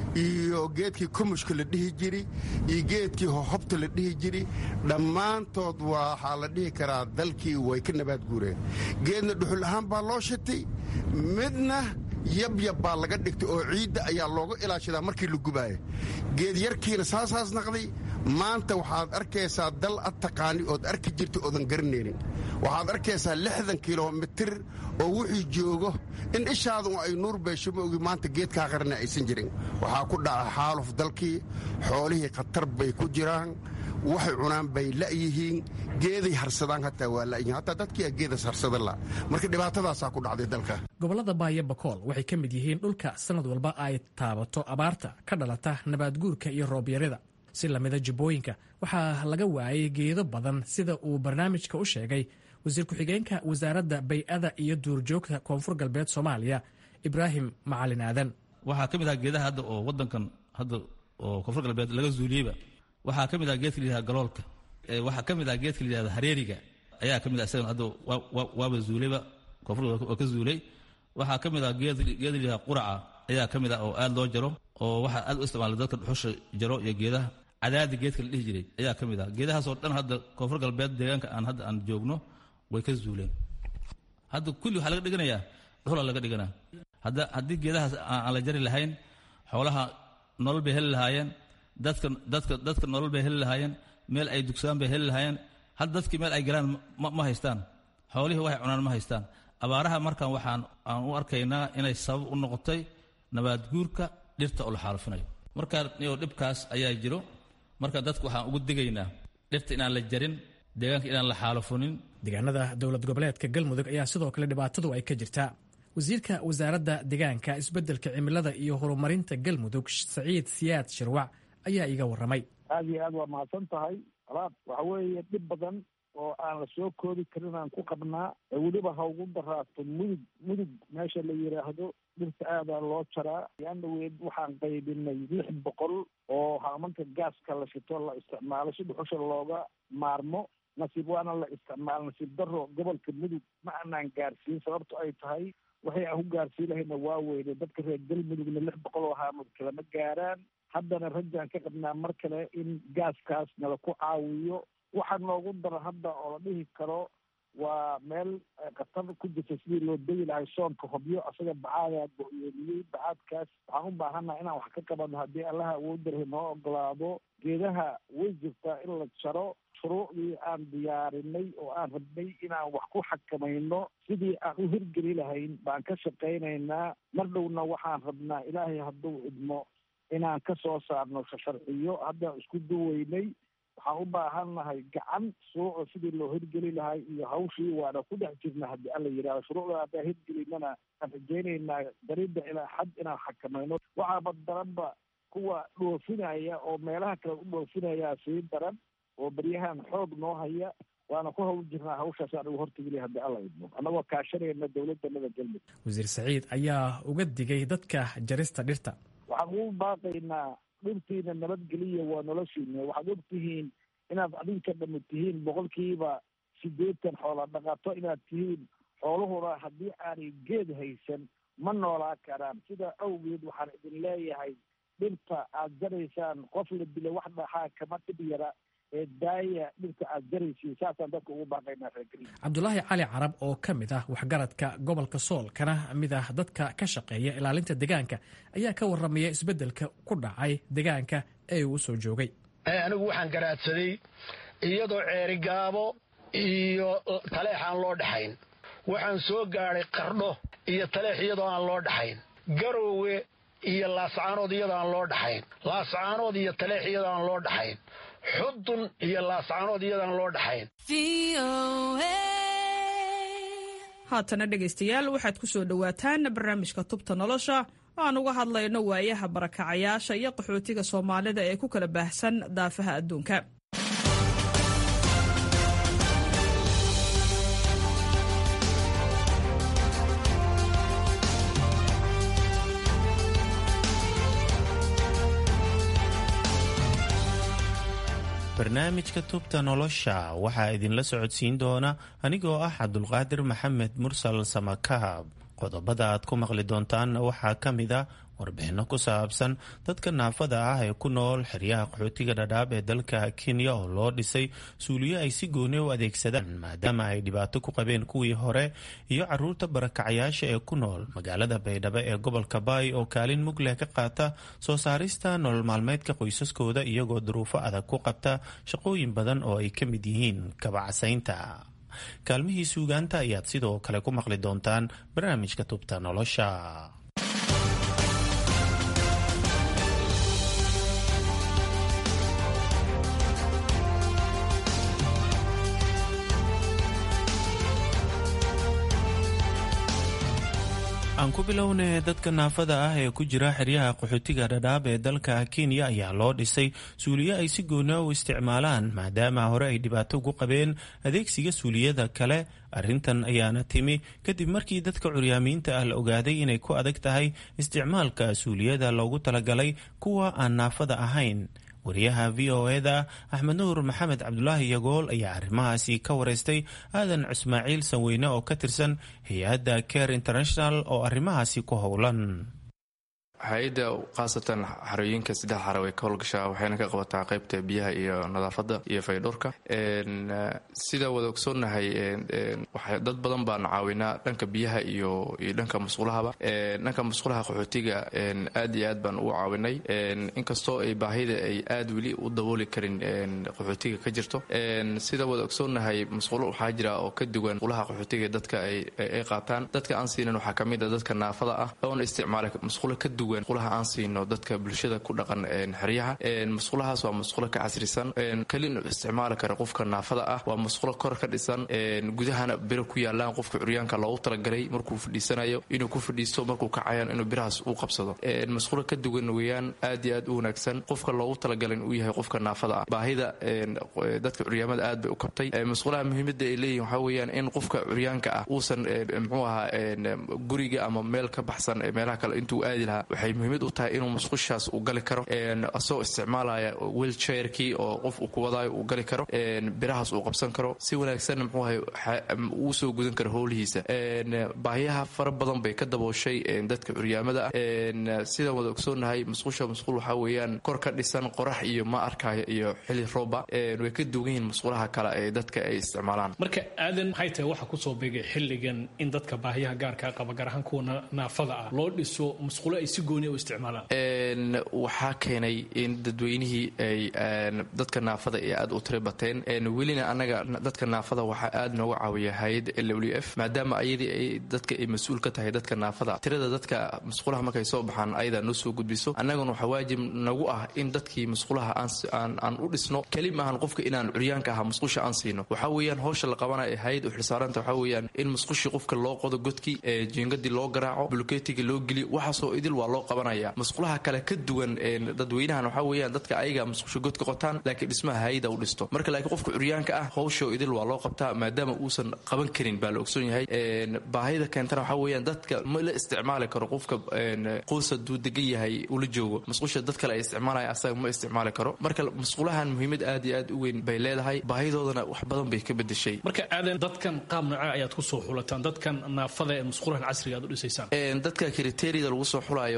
iyo geedkii kumushka la dhihi jiri iyo geedkii hohobta la dhihi jiri dhammaantood waxaa la dhihi karaa dalkii way ka nabaad guureen geedna dhuxul ahaan baa loo shitay midna yabyab baa laga dhigtay oo ciidda ayaa looga ilaashadaa markii la gubaaya geed yarkiina saasaas naqday maanta waxaad arkaysaa dal ad taqaani ood arki jirta oodan garanaynin waxaad arkaysaa lixdan kilomitir oo wixii joogo in ishaadun ay nuur beesho ma ogi maanta geedkaa qarana aysan jirin waxaa ku dhaca xaaluf dalkii xoolihii khatar bay ku jiraan waxay cunaan bay la'yihiin geeday harsadaan hataa waa la'yihiin hataa dadkii a geedas harsada la marka dhibaatadaasaa ku dhacday dalka gobollada baayo bakool waxay ka mid yihiin dhulka sanad walba ay taabato abaarta ka dhalata nabaadguurka iyo roobyarida si lamida jubbooyinka waxaa laga waayay geedo badan sida uu barnaamijka u sheegay wasiir ku-xigeenka wasaaradda bay-ada iyo duurjoogta koonfur galbeed soomaaliya ibraahim macalin aadan waxaa ka mid ah geedaha hadda oo wadankan hadda oo koonfur galbeed laga zuuliyeyba waxaa ka mid ah geedka layihahda galoolka waxaa ka mid ah geedka layihahda hareeriga ayaa ka mid ah isagan hadda waaba zuulayba koonfur galbeed oo ka zuulay waxaa ka mid ah geed layihahda quraca ayaa ka mid ah oo aad loo jaro oo waxaa aad u isticmaala dadka dhuxusha jaro iyo geedaha cadaadi geedka la dhihi jiray ayaa ka mid ah geedahaasoo dhan hadda koonfur galbeed deegaanka aan hadda aan joogno way ka zuuleen hadda kulli waxaa laga dhiganayaa dhuxula laga dhiganaa hadda haddii geedahaas aan la jari lahayn xoolaha nolol bay heli lahaayeen dadka dadka dadka nolol bay heli lahaayeen meel ay dugsaan bay heli lahaayeen hadda dadkii meel ay galaan ma haystaan xoolihii waxay cunaan ma haystaan abaaraha markaan waxaan aan u arkaynaa inay sabab u noqotay nabaad guurka dhirta oo la xaalufinayo markaa iyo dhibkaas ayaa jiro marka dadku waxaan ugu digaynaa dhirta inaan la jarin deegaanka inaan la xaalufunin deegaanada dowlad goboleedka galmudug ayaa sidoo kale dhibaatadu ay ka jirtaa wasiirka wasaaradda deegaanka isbeddelka cimilada iyo horumarinta galmudug saciid siyaad shirwac ayaa iiga warramay aad iyo aad waa mahadsan tahay alaab waxa weeye dhib badan oo aan la soo koodi karin aan ku qabnaa weliba ha ugu daraato mudug mudug meesha la yidhaahdo dhirta aadaa loo jaraa yaandaweed waxaan qaybinay lix boqol oo haamanka gaaska la shito la isticmaalo si dhuxusha looga maarmo nasiib waana la isticmaalo nasiib daro gobolka mudug ma aanaan gaarsiin sababto ay tahay waxay aan ku gaarsiin lahayna waa weyne dadka reer galmudugna lix boqol oo haamad kalama gaaraan haddana rajaan ka qabnaa mar kale in gaaskaas nala ku caawiyo waxaa noogu dara hadda oo la dhihi karo waa meel khatar ku jirta sidii loo degi lahay soonka hobyo asaga bacaadaa go-yoomiyey bacaadkaas waxaan u baahannaha inaan wax ka qabano haddii allaha awooddarhe noo ogolaado geedaha way jirtaa in la jaro shuruucdii aan diyaarinay oo aan rabnay inaan wax ku xakamayno sidii aan u hirgeli lahayn baan ka shaqaynaynaa mar dhowna waxaan rabnaa ilaahay hadduu idmo inaan ka soo saarno sharciyo haddaan isku duweynay waxaan u baahannahay gacan shuruucda sidii loo hirgeli lahay iyo hawshii waana ku dhex jirna haddii alla yidhahdo shuruucda haddaan hirgelinana aan rajaynaynaa daridda ilaa xad inaan xakamayno waxaaba daranba kuwa dhoofinaya oo meelaha kale u dhoofinayaa sii daran oo beryahan xoog noo haya waana ku hawl jirnaa hawshaas aan ugu hortegeliya haddii alla idmo annagoo kaashanayna dowladdanada galmudug wasiir saciid ayaa uga digay dadka jarista dhirta waxaan ugu baaqaynaa dhirtiina nabadgeliya waa noloshiina waxaad og tihiin inaad adinka dhami tihiin boqolkiiba siddeetan xoola dhaqato inaad tihiin xooluhuna haddii aanay geed haysan ma noolaa karaan sidaa awgeed waxaan idin leeyahay dhirta aad jaraysaan qof la dila wax dhaxaa kama dhib yara ee daaya dhirta aad jaraysiin saasaan dadka ugu baaqaynaa reergeli cabdulaahi cali carab oo ka mid ah waxgaradka gobolka sool kana mid ah dadka ka shaqeeya ilaalinta deegaanka ayaa ka warramaya isbeddelka ku dhacay deegaanka ee uu soo joogay anigu waxaan garaadsaday iyadoo ceerigaabo iyo taleexaan loo dhaxayn waxaan soo gaadhay qardho iyo taleex iyadoo aan loo dhaxayn, garoowe iyo laascaanood iyadoo aan loo dhaxayn, laascaanood iyo taleex iyadoo aan loo dhaxayn, xudun iyo laascaanood iyadoo aan loo dhaxayn. haatana dhegaystayaal waxaad ku soo dhowaataan barnaamijka tubta nolosha oo aan uga hadlayno waayaha barakacayaasha iyo qaxootiga soomaalida ee ku kala baahsan daafaha adduunka. barnaamijka tubta nolosha waxaa idinla socodsiin doona anigoo ah cabdulqaadir maxamed mursal samakaab. qodobada aad ku maqli doontaan waxaa ka mid a warbixinno ku saabsan dadka naafada ah ee ku nool xeryaha qaxootiga dhadhaab ee dalka Kenya oo loo dhisay suuliyo ay si gooni u adeegsadaan maadaama ay dhibaato ku qabeen kuwii hore, iyo caruurta barakacayaasha ee ku nool magaalada Baydhabo ee gobolka Bay oo kaalin mug leh ka qaata soo saarista nolol maalmeedka qoysaskooda iyagoo duruufo adag ku qabta shaqooyin badan oo ay ka mid yihiin kabacsaynta. kaalmihii suugaanta ayaad sidoo kale ku maqli doontaan barnaamijka tubta nolosha. aan ku bilownay dadka naafada ah ee ku jira xeryaha qaxootiga dhadhaab ee dalka Kenya ayaa loo dhisay suuliyo ay si gooni u isticmaalaan maadaama hore ay dhibaato ugu qabeen adeegsiga suuliyada kale. arrintan ayaana timi kadib markii dadka curyaamiinta ah la ogaaday inay ku adag tahay isticmaalka suuliyada loogu talagalay kuwa aan naafada ahayn. wariyaha v o e-da axmed nuur maxamed cabdulaahi yagool ayaa arrimahaasi ka wareystay aadan ismaaciil sanweyne oo ka tirsan hay-adda Care International oo arrimahaasi ku howlan. hay-adda khaasatan xarooyinka saddex xaro way ka howlgashaa, waxayna ka qabataa qaybta biyaha iyo nadaafadda iyo faydhowrka. sida wada ogsoonnahay dad badan baan caawinaa dhanka biyaha iyo iyo dhanka musqulahaba. dhanka musqulaha qaxootiga aad iyo aad baan u caawinay, inkastoo ay baahida ay aad weli u dabooli karin qaxootiga ka jirto. sida wada ogsoonnahay musqulo waxaa jira oo ka duwan musqulaha qaxootiga dadka ay qaataan. dadka aan siinin waxaa ka mid a dadka naafada ah oona isticmaalay musqulo ka duwan musqulaha aan siino dadka bulshada ku dhaqan xeryaha. musqulahaas waa musqulo ka casrisan, kalin isticmaali kara qofka naafada ah. waa musqulo kor ka dhisan, gudahana biro ku yaalaan, qofka curyaanka loogu talagalay markuu fadhiisanayo inuu ku fadhiisto, markuu kacayaan inuu birahaas u qabsado. musqulo ka duwan weeyaan, aad iyo aad u wanaagsan, qofka loogu talagalay inuu yahay qofka naafada ah. baahida dadka curyaamada aad bay u kabtay. musqulaha muhiimada ay leeyihin waxaa weeyaan in qofka curyaanka ah uusan muxuu ahaa guriga ama meel ka baxsan meelaha kale intuu aadi lahaa. waxay muhiimad u tahay inuu musqushaas uu gali karo asagoo isticmaalaya wheelchairkii oo qof uu ku wadaayo uu gali karo, birahaas uu qabsan karo, si wanaagsan muxuu ahay uu soo gudan karo howlihiisa. baahiyaha fara badan bay ka dabooshay dadka curyaamada ah. sida wada ogsoonnahay musqusha musqul waxaa weeyaan kor ka dhisan, qorax iyo ma arkaayo iyo xili rooba. way ka duwan yihiin musqulaha kale ee dadka ay isticmaalaan. marka aadan maxay tahay waxa kusoo beegay xilligan in dadka baahiyaha gaarkaa qaba gaar ahaan kuwa naafada ah loo dhiso musqulo ay si gooni u isticmaalaan? waxaa keenay in dadweynihii ay dadka naafada ay aad u tira bateen. welina annaga dadka naafada waxaa aad nooga caawiya hay-adda L W F maadaama ayadii ay dadka ay mas-uul ka tahay dadka naafada. tirada dadka musqulaha markay soo baxaan ayadaa noo soo gudbiso. annaguna waxaa waajib nagu ah in dadkii musqulaha aan u dhisno. keli maahan qofka inaan curyaanka aha musqusha aan siino. waxaa weeyaan howsha la qabana ee hay-ad u xilsaaranta waxaa weeyaan in musqushii qofka loo qodo godkii, jiingadii loo garaaco, bulkeetiga loo geliyo, waxaasoo idil waa loo qabanaya. musqulaha kale ka duwan dadweynahan waxaa weeyaan dadka ayaga musqusha godka qotaan laakiin dhismaha hay-ada u dhisto. marka laakiin qofka curyaanka ah howsha idil waa loo qabtaa maadaama uusan qaban karin baa la ogsoon yahay. baahida keentana waxaa weeyaan dadka ma la isticmaali karo. qofka qoys haduu degan yahay ula joogo musqusha dad kale ay isticmaalaya asaga ma isticmaali karo. marka musqulahan muhiimad aad iyo aad u weyn bay leedahay, baahidoodana wax badan bay ka bedeshay. marka aadan dadkan qaab nooca ayaad ku soo xulataan dadkan naafada ee musqulahan casriga aad u dhisaysaan? dadka kriteeriyada lagu soo xulayo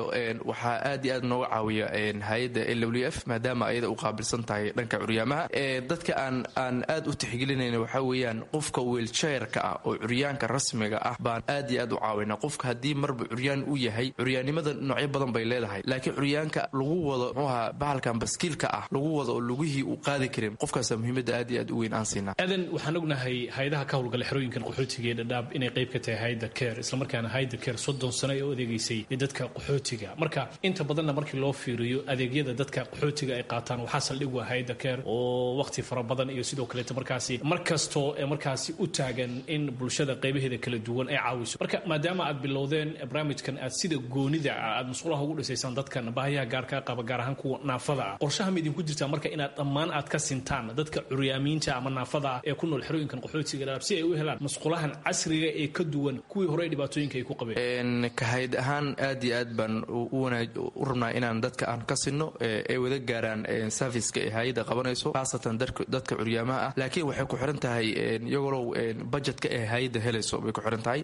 waayo waxaa aad iyo aad nooga caawiya hay-adda l w f maadaama ayada u qaabilsan tahay dhanka curyaamaha dadka aan aan aad u tixgelinayna waxaa weeyaan qofka wiilchairka ah oo curyaanka rasmiga ah baan aad iyo aad u caawinaa qofka haddii marba curyaan u yahay curyaannimada noocyo badan bay leedahay laakiin curyaanka lagu wado muxuuha bahalkan baskiilka ah lagu wado oo lugihii uu qaadi karin qofkaasa muhiimadda aad iyo aad u weyn aan siinaa aadan waxaan ognahay hay-adaha ka howlgala xerooyinkan qaxootiga ee dhadhaab inay qayb ka tahay hayda care islamarkaana hayda care soddon sano ee u adeegaysay dadka qaxootiga marka inta badanna markii loo fiiriyo adeegyada dadka qaxootiga ay qaataan waxaa saldhig u ah hayda care oo waqti fara badan iyo sidoo kaleeta markaasi mar kastoo ee markaasi u taagan in bulshada qaybaheeda kala duwan ay caawiso marka maadaama aad bilowdeen barnaamijkan aad sida goonida ah aad masquulaha ugu dhisaysaan dadkan baahiyaha gaarkaa qaba gaar ahaan kuwa naafada ah qorshaha ma idinku jirtaa marka inaad dhammaan aad ka sintaan dadka curyaamiinta ama naafada ah ee ku nool xerooyinkan qaxootiga dhadhaab si ay u helaan masquulahan casriga ee ka duwan kuwii hore dhibaatooyinka ay ku qabeen kahayd ahaan aad iyo aad baan u rabnaa inaan dadka aan ka sinno ay wada gaaraan serviceka ee hay-adda qabanayso khaasatan dadka curyaamaha ah laakiin waxay ku xiran tahay iyagolow budgetka ee hay-adda helayso bay ku xiran tahay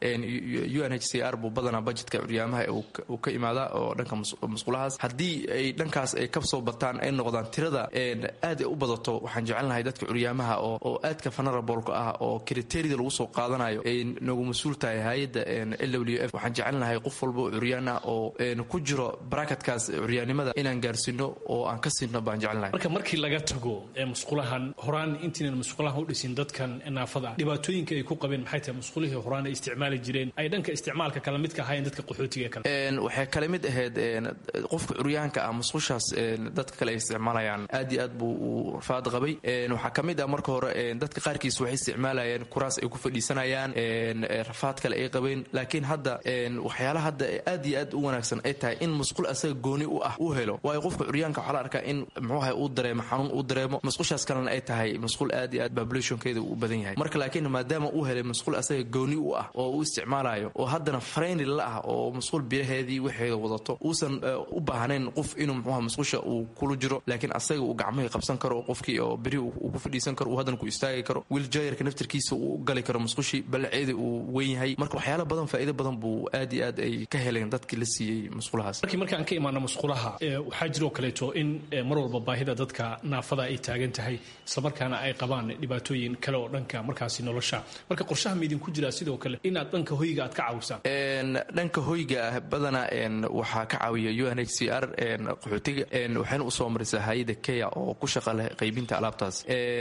u n h c r buu badanaa budgetka curyaamaha uu ka imaadaa oo dhanka masquulahaas haddii ay dhankaas ay ka soo bataan ay noqdaan tirada aad ay u badato waxaan jecelnahay dadka curyaamaha oo aadka fanarabolka ah oo kriteeriyada lagu soo qaadanayo ay noogu mas-uul tahay hay-adda l w f waxaan jecelnahay qof walba oo curyaan ah oo ku jiro barakadkaas curyaannimada inaan gaarsiino oo aan ka sinno baan jecelnahay marka markii laga tago masquulahan horaan intiinan masquulahan u dhisin dadkan naafada dhibaatooyinka ay ku qabeen maxay tahay masquulihii horaan ay isticmaali jireen ay dhanka isticmaalka kala midka ahaayeen dadka qaxootiga kale waxay kala mid ahayd qofka curyaanka ah masquushaas dadka kale ay isticmaalayaan aad iyo aad buu u rafaad qabay waxaa ka mid ah marka hore dadka qaarkiis waxay isticmaalayeen kuraas ay ku fadhiisanayaan rafaad kale ay qabeen laakiin hadda waxyaalaha hadda aad iyo aad u wanaagsan ay tahay in masquul asaga gooni u ah uu helo waayo qofka curyaanka waxaa la arkaa in muxuuahay uu dareemo xanuun uu dareemo masquushaas kalena ay tahay masquul aad iyo aad populationkeeda uu badan yahay marka laakiin maadaama uu helay masquul asaga gooni u ah oo uu isticmaalayo oo haddana friendly la ah oo masquul biraheedii waxeeda wadato uusan u baahnayn qof inuu muxuuha masquusha uu kula jiro laakiin asaga uu gacmihii qabsan karo qofkii oo biri uu ku fadhiisan karo uu haddana ku istaagi karo wiiljaayarka naftirkiisa uu gali karo masquushii balaceeda uu weyn yahay marka waxyaala badan faa'iido badan buu aad iyo aad ay ka heleen dadkii la siiyey masquulahaas markii markaan ka imaano masquulaha waxaa jiroo kaleeto in mar walba baahida dadka naafada ay taagan tahay islamarkaana ay qabaan dhibaatooyin kale oo dhanka markaasi nolosha marka qorshaha ma idinku jiraa sidoo kale inaad dhanka hoyga aad ka caawisaan dhanka hoyga ah badana waxaa ka caawiya u n h c r qaxootiga waxayna usoo marisaa hay-ada keya oo ku shaqa leh qaybinta alaabtaas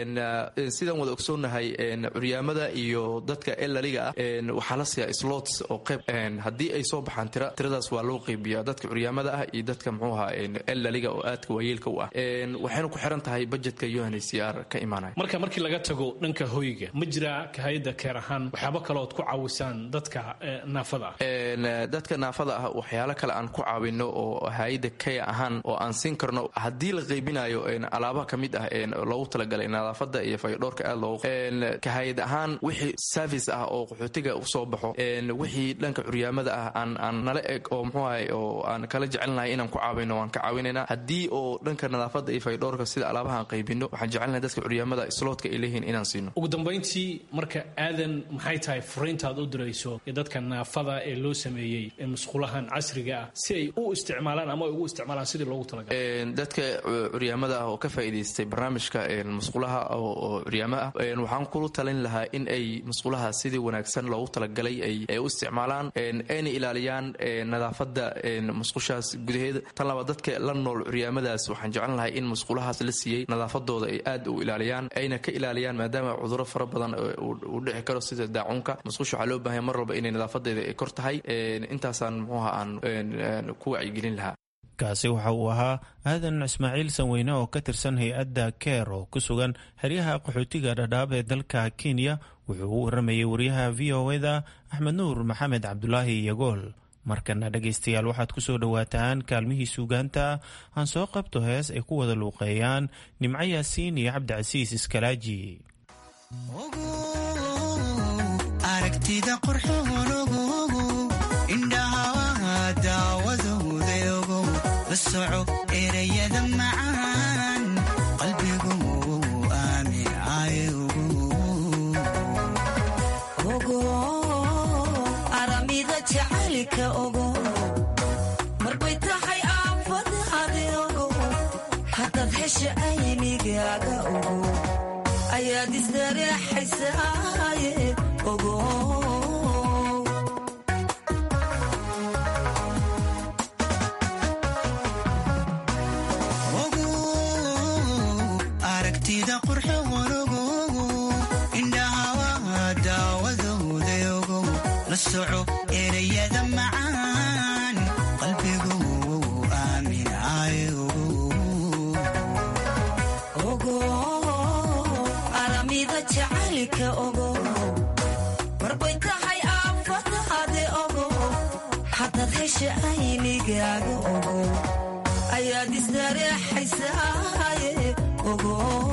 sidaan wada ogsoonahay curyaamada iyo dadka elaliga ah waxaa la siiyaa slots oo qayb haddii ay soo baxaan tira tiradaas waa loo qaybiyaa dadka curyaamada ah iyo dadka muxuuha elaliga oo aadka waayeelka u ah waxayna ku xiran tahay budgetka u n h c r ka imaanaya marka markii laga tago dhanka hoyga ma jiraa hay-adda keer ahaan waxyaabo kale ood ku caawisaan dadka naafada ah dadka naafada ah waxyaalo kale aan ku caawino oo hay-adda keya ahaan oo aan siin karno haddii la qaybinayo alaabaha ka mid ah loogu talagalay nadaafada iyo fayodhoorka aad loogu ka hay-ad ahaan wixii service ah oo qaxootiga usoo baxo wixii dhanka curyaamada ah aan aan nala eg oo muxuu ahay oo aan kala jecelnahay inaan ku caawino waan ka caawinaynaa haddii oo dhanka nadaafada iyo fayodhoorka sida alaabaha aan qaybino waxaan jecelnahay dadka curyaamada sloodka ay leeyihiin inaan siino ugu dambayntii marka aadan maxay tahay furiintaad u dirayso ee dadka naafada ee loo sameeyey masquulahan casriga ah si ay u isticmaalaan ama ay ugu isticmaalaan sidii loogu talagalay dadka curyaamada ah oo ka faa'iidaystay barnaamijka masquulaha oo curyaama ah waxaan kula talin lahaa in ay masquulaha sidii wanaagsan loogu talagalay ay u isticmaalaan ayna ilaaliyaan nadaafada masquushaas gudaheeda tan labaad dadka la nool curyaamadaas waxaan jeclan lahay in masquulahaas la siiyey nadaafadooda ay aad u ilaaliyaan ayna ka ilaaliyaan maadaama cuduro fara badan uu dhici karo sida daacuunka masquusha waxaa loo baahanya mar walba inay nadaafadeeda ay kor tahay intaasaan muxuuha aan ku wacyigelin lahaa kaasi waxa uu ahaa aadan ismaaciil sanweyne oo ka tirsan hay-adda keer oo ku sugan xeryaha qaxootiga dhadhaab ee dalka kenya wuxuu u waramayay wariyaha v o eda axmed nuur maxamed cabdulaahi yagool markana dhegaystayaal waxaad ku soo dhowaataan kaalmihii suugaanta aan soo qabto hees ay ku wada luuqeeyaan nimco yaasiin iyo cabdicasiis iskalaaji aragtida qurxoonogu indhaha daawadoodaogo la soco erayada macaan qalbigu aamin ayogo aramida jacaylka ogo marbay ogo ayaad isdareexaysaaye ogo aragtida qurxoon ogo indhaha waa daawadooda ogo la soco erayada macaan qalbigu aaminaay ogo aramida jacaylka ogo marbay tahay aafadaade ogo haddaad hesha aynigaaga ogo ayaad isdareexaysaaye ogo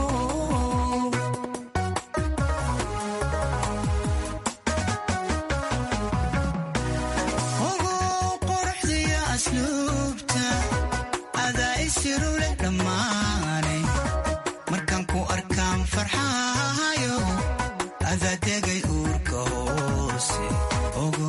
quruxdiya asluubta adaa isirule dhammaane markaan ku arkaan farxaayo adaa degay uurka hoose ogo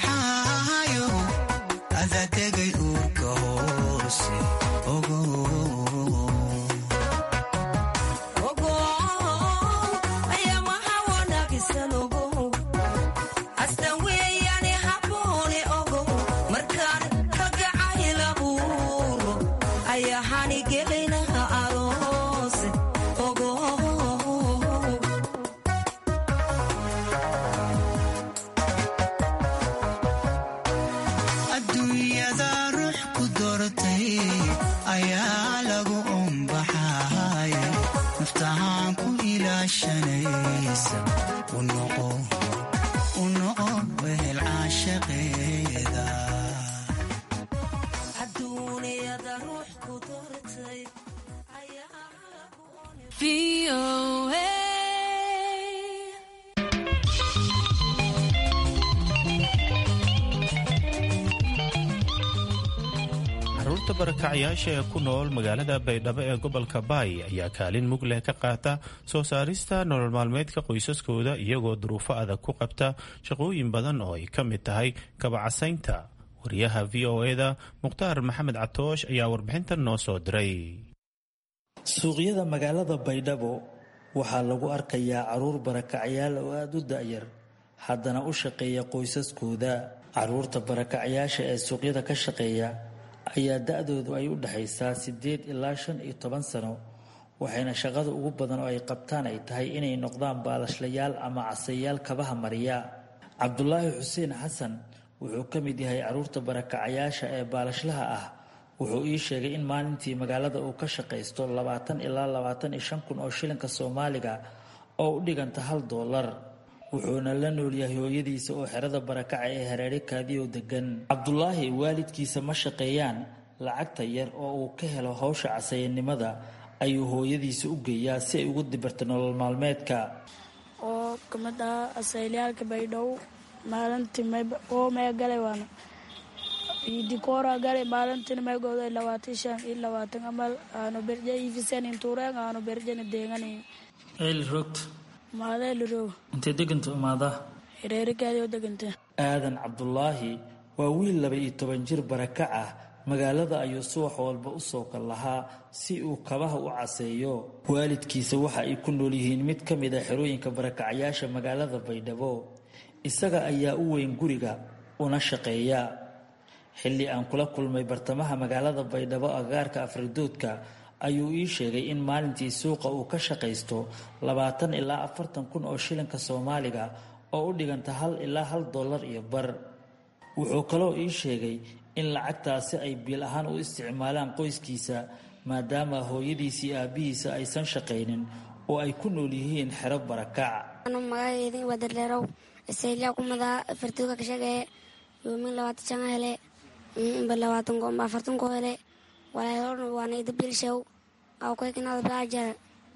farxaayo adaa degay uurka hoose ogo caruurta barakacayaasha ee ku nool magaalada baydhabo ee gobolka baay ayaa kaalin mug leh ka qaata soo saarista nolol maalmeedka qoysaskooda iyagoo duruufo adag ku qabta shaqooyin badan oo ay ka mid tahay kabacasaynta. wariyaha v o e da mukhtaar maxamed catoosh ayaa warbixintan noo soo diray. suuqyada magaalada baydhabo waxaa lagu arkayaa caruur barakacayaal oo aada u da'yar haddana u shaqeeya qoysaskooda. caruurta barakacayaasha ee suuqyada ka shaqeeya ayaa da-doodu ay u dhexaysaa siddeed ilaa shan iyo toban sano, waxayna shaqada ugu badan oo ay qabtaan ay tahay inay noqdaan baalashlayaal ama casayaal kabaha mariya. cabdulaahi xuseen xasan wuxuu ka mid yahay caruurta barakacayaasha ee baalashlaha ah. wuxuu ii sheegay in maalintii magaalada uu ka shaqaysto labaatan ilaa labaatan iyo shan kun oo shilinka soomaaliga oo u dhiganta hal doolar. wuxuuna la noolyahay hooyadiisa oo xerada barakaca ee hareere kaadiyow degan. cabdulaahi waalidkiisa ma shaqeeyaan, lacagta yar oo uu ka helo hawsha casayanimada ayuu hooyadiisa u geeyaa si ay ugu dibirta nolol maalmeedka. oo kamid ah asayliyaalka baydhabo maalintii oo mee galay waana dikoora galay maalintii mee gooday labaatan shan iyo labaatan amal aanu berje ifisan intuureen aanu berjena deegani eeli roogta maadaaliro intee deganta umaada reerikaadii oo deganta. aadan cabdulaahi waa wiil laba iyo toban jir barakac ah. magaalada ayuu subax walba u soo kal lahaa si uu kabaha u caseeyo. waalidkiisa waxa ay ku nool yihiin mid ka mid ah xerooyinka barakacayaasha magaalada baydhabo. isaga ayaa u weyn guriga una shaqeeya. xilli aan kula kulmay bartamaha magaalada baydhabo agaarka afridoodka ayuu ii sheegay in maalintii suuqa uu ka shaqaysto labaatan ilaa afartan kun oo shilinka soomaaliga oo u dhiganta hal ilaa hal dollar iyo bar. wuxuu kaloo ii sheegay in lacagtaasi ay biil ahaan u isticmaalaan qoyskiisa maadaama hooyadiisa iyo aabbihiisa aysan shaqaynin oo ay ku nool yihiin xero barakac. magaceedii wadaleerow isayliya kumadaa fartuuga ka shaqeeye yoomin labaatan shan hele ba labaatan ko ba afartan ko hele walaalona waana ida biilshow aw koykinaada baajara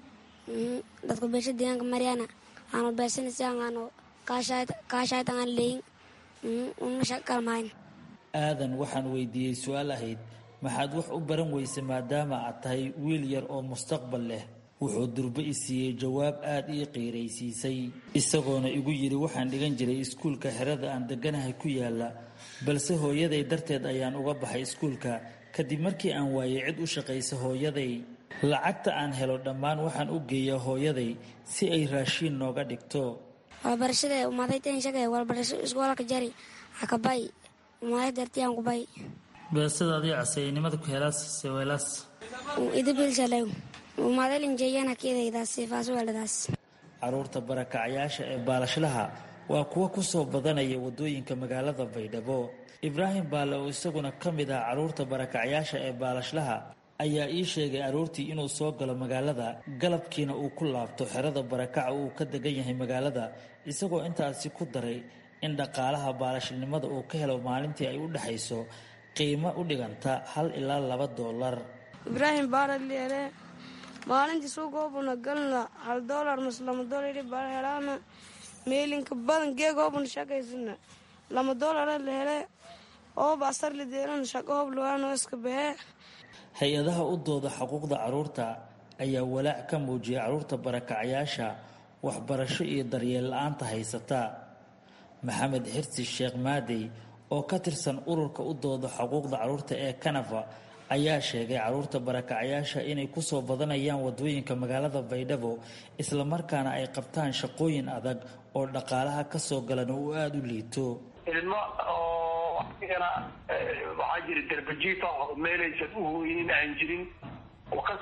dadku beesha deegaanka mariana aanu beersanaysan aanu kaashaayt aan leeyin una shaqalmahayn. aadan waxaan weydiiyey su-aal ahayd maxaad wax u baran weysa maadaama aad tahay wiil yar oo mustaqbal leh. wuxuu durbe i siiyey jawaab aada ii qiiraysiisay isagoona igu yidhi waxaan dhigan jiray iskuulka xerada aan deganahay ku yaala balse hooyaday darteed ayaan uga baxay iskuulka kadib markii aan waayay cid u shaqaysa hooyaday. lacagta aan helo dhammaan waxaan u geeyaa hooyaday si ay raashiin nooga dhigto. walbarashada umaadaytan shaqee walbarasho iskoolka jari hakabay umaaday dartiyaan kubay beesada adii casaynimada ku helaas seweelaas idabilshalay umaadalinjeeyana keedaydaas sifaas weeladaas. caruurta barakacayaasha ee baalashlaha waa kuwa ku soo badanaya wadooyinka magaalada baydhabo. ibraahim baale oo isaguna ka mid ah caruurta barakacayaasha ee baalashlaha ayaa ii sheegay aroortii inuu soo galo magaalada galabkiina uu ku laabto xerada barakaca uu ka degan yahay magaalada, isagoo intaasi ku daray in dhaqaalaha baalashnimada uu ka helo maalintii ay u dhexayso qiimo u dhiganta hal ilaa laba doolar. ibraahim baaraleere maalintii suuqoobuna galna hal doolar mas lama doolar baa helaana meelinka badan geegoobuna shaqaysana lama doolara la hele ooba asar lideeran shaqo hoob luwaanoo iska baxee. hay-adaha u dooda xuquuqda caruurta ayaa walaac ka muujiyay caruurta barakacayaasha waxbarasho iyo daryeel la-aanta haysata. maxamed xirsi sheekh maadey oo ka tirsan ururka u dooda xuquuqda caruurta ee kanafa ayaa sheegay caruurta barakacayaasha inay kusoo badanayaan wadooyinka magaalada baydhabo islamarkaana ay qabtaan shaqooyin adag oo dhaqaalaha kasoo galan uu aada u liito. ilmo oo igana waxaa jira darbajiifa oo meelaysan u hooyin aan jirin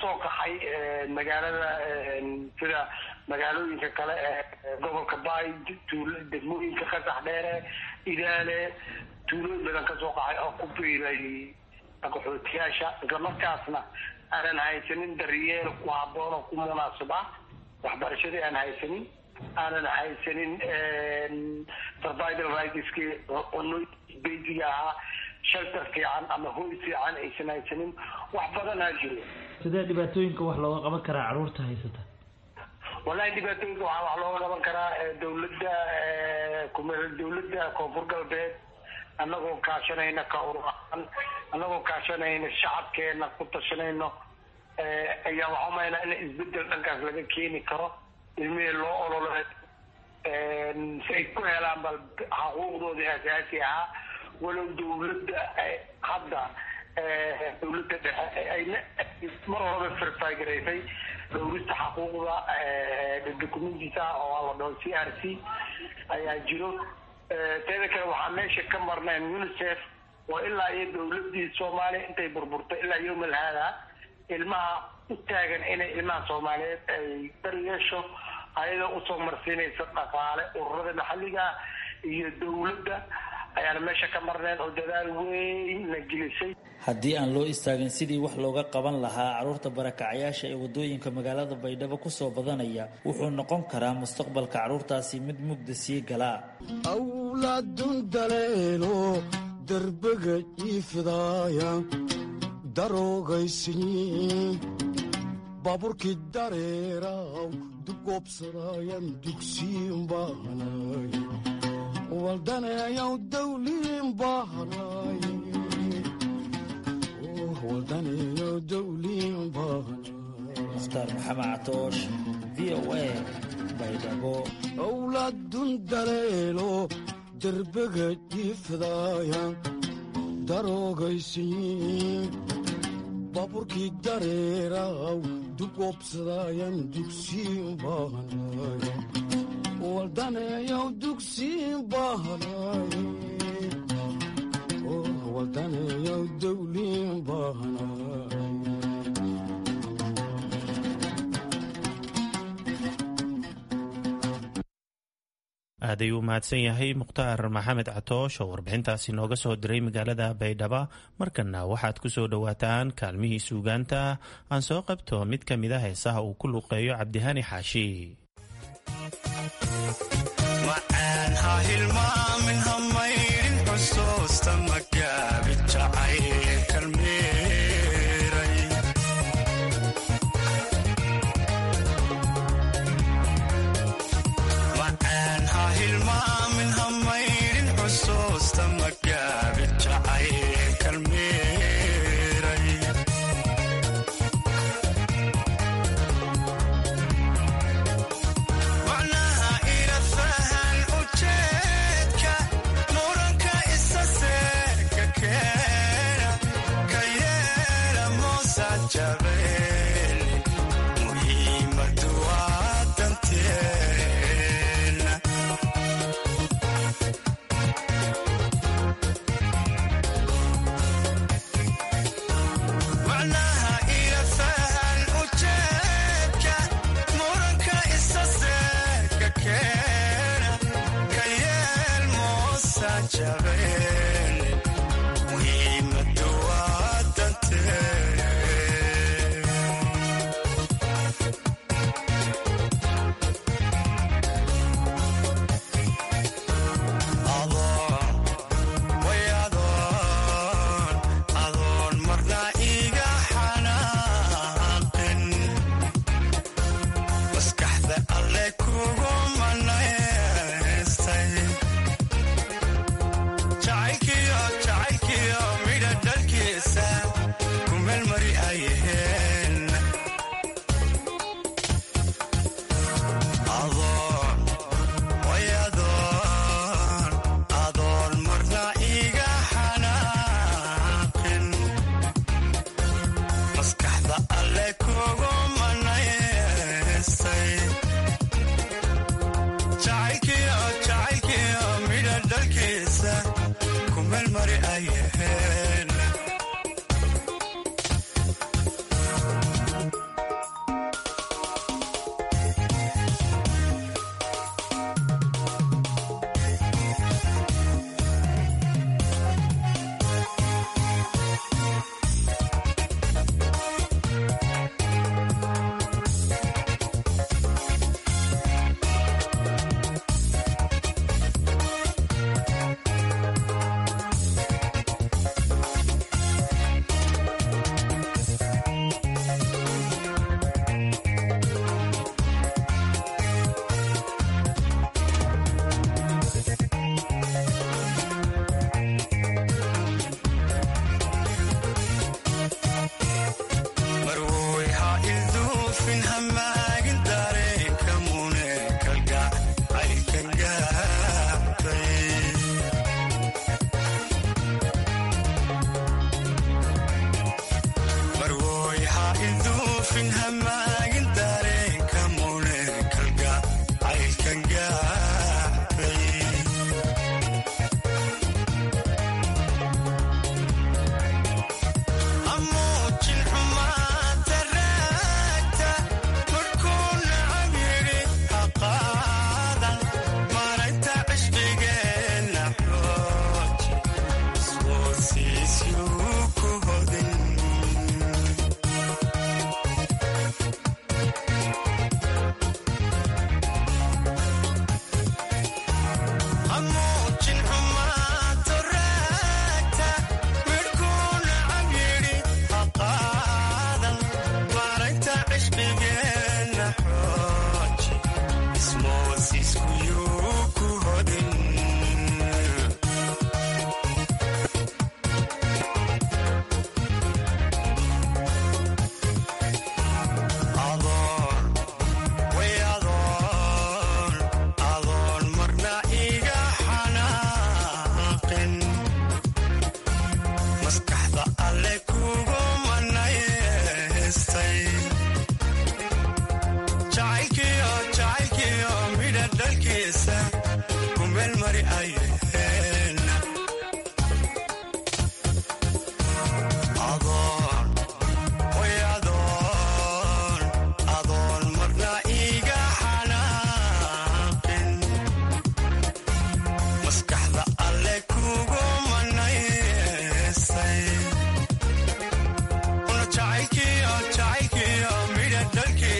soo kaxay magaalada sida magaalooyinka kale ee gobolka baay degmooyinka qasax dheere idaale tuulooyin badan kasoo qaxay oo ku biiray qaxootiyaasha isla markaasna aanan haysanin daryeel ku habboon oo ku munaasaba waxbarashadii aan haysanin aanan haysanin survival rightskii cunooyinkii beysiga ahaa shelter fiican ama hoy fiican aysan haysanin wax badanaa jiro. sidee dhibaatooyinka wax looga qaban karaa carruurta haysata? wallahi dhibaatooyinka waxaa wax looga qaban karaa dowladda kumeel dowladda koonfur galbeed annagoo kaashanayna ka ururaan annagoo kaashanayna shacabkeena ku tashanayno ayaa waxaa umaynaa in isbedel dhankaas laga keeni karo ilmihii loo olole si ay ku helaan bal xuquuqdoodii asaasi ahaa walow dowladda hadda dowladda dhexe ayna mar horeba firfaagaraysay dhowrista xuquuqda documentisa oo la dhaho c r c ayaa jiro. teeda kale waxaa meesha ka marnayn unicef oo ilaa iyo dowladii soomaaliya intay burburtay ilaa yowmal haada ilmaha u taagan inay ilmaha soomaaliyeed ay daryeesho ayadoo usoo marsiinaysa dhaqaale ururada maxalliga iyo dowladda ayaana meesha ka marnayn oo dadaal weyn la gelisay. haddii aan loo istaagin sidii wax looga qaban lahaa carruurta barakacayaasha ee wadooyinka magaalada baydhabo kusoo badanaya wuxuu noqon karaa mustaqbalka carruurtaasi mid mugda sii galaa. awlaadun daleelo darbaga iifidaaya daroogaysiin baaburkii dareeraw dugoobsadaayan dugsiin baahanaay waldaneeyaw dawliin baahanaay waldaneeyaw dawliin baahanaay. mukhtaar maxamed catoosh v o a baydhabo. awlaadun daleelo darbaga iifidaaya daroogaysiin baaburkii dareeraw dugoobsadaayan dugsiin baahanaay waldaneeyaw dugsiin baahanaay waldaneeyaw dawliin baahanaay. aad ayuu mahadsan yahay mukhtaar maxamed catoosh oo warbixintaasi nooga soo diray magaalada baydhaba. markana waxaad ku soo dhowaataan kaalmihii suugaanta aan soo qabto mid ka mid a heesaha uu ku luuqeeyo cabdihani xaashi.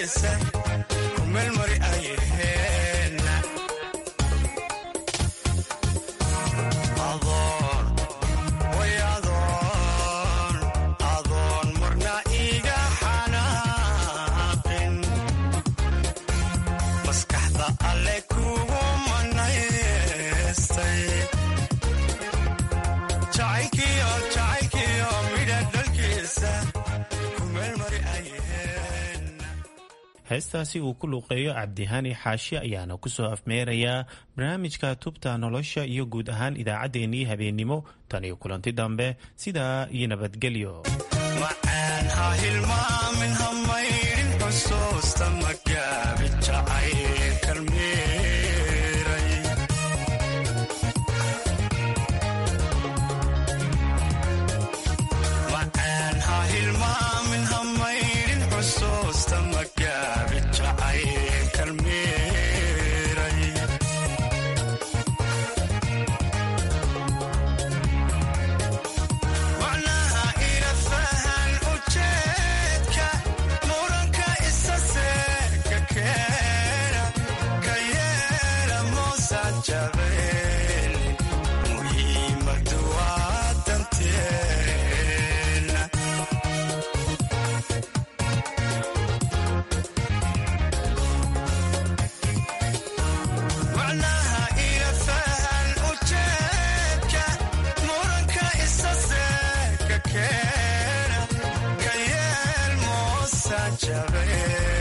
dalkiisa ku meelmari ayaheenna adoon way adoon adoon marna iga xanaaqin maskaxda alle kugu manaystay jacaylkiyo jacaylkiyo midha dhalkiisa ku meelmari ayaheenna. heestaasi uu ku luuqeeyo cabdihani xaashi ayaana kusoo afmeerayaa barnaamijka tubta nolosha iyo guud ahaan idaacaddeenii habeennimo tan iyo kulanti dambe sidaa iyo nabadgelyo. macaan ha hilmaamin ha maydhin xusuusta magaabi jacaylkan meeray macaan ha hilmaamin ha maydhin xusuusta magaabi jacaylkan meeray macnaha ila fahan ujeedka muranka isa seeka keena ka yeela moosan jabeeli muhiimadu waa danteena macnaha ila fahan ujeedka muranka isa seeka keena ka yeel moosan jabeeli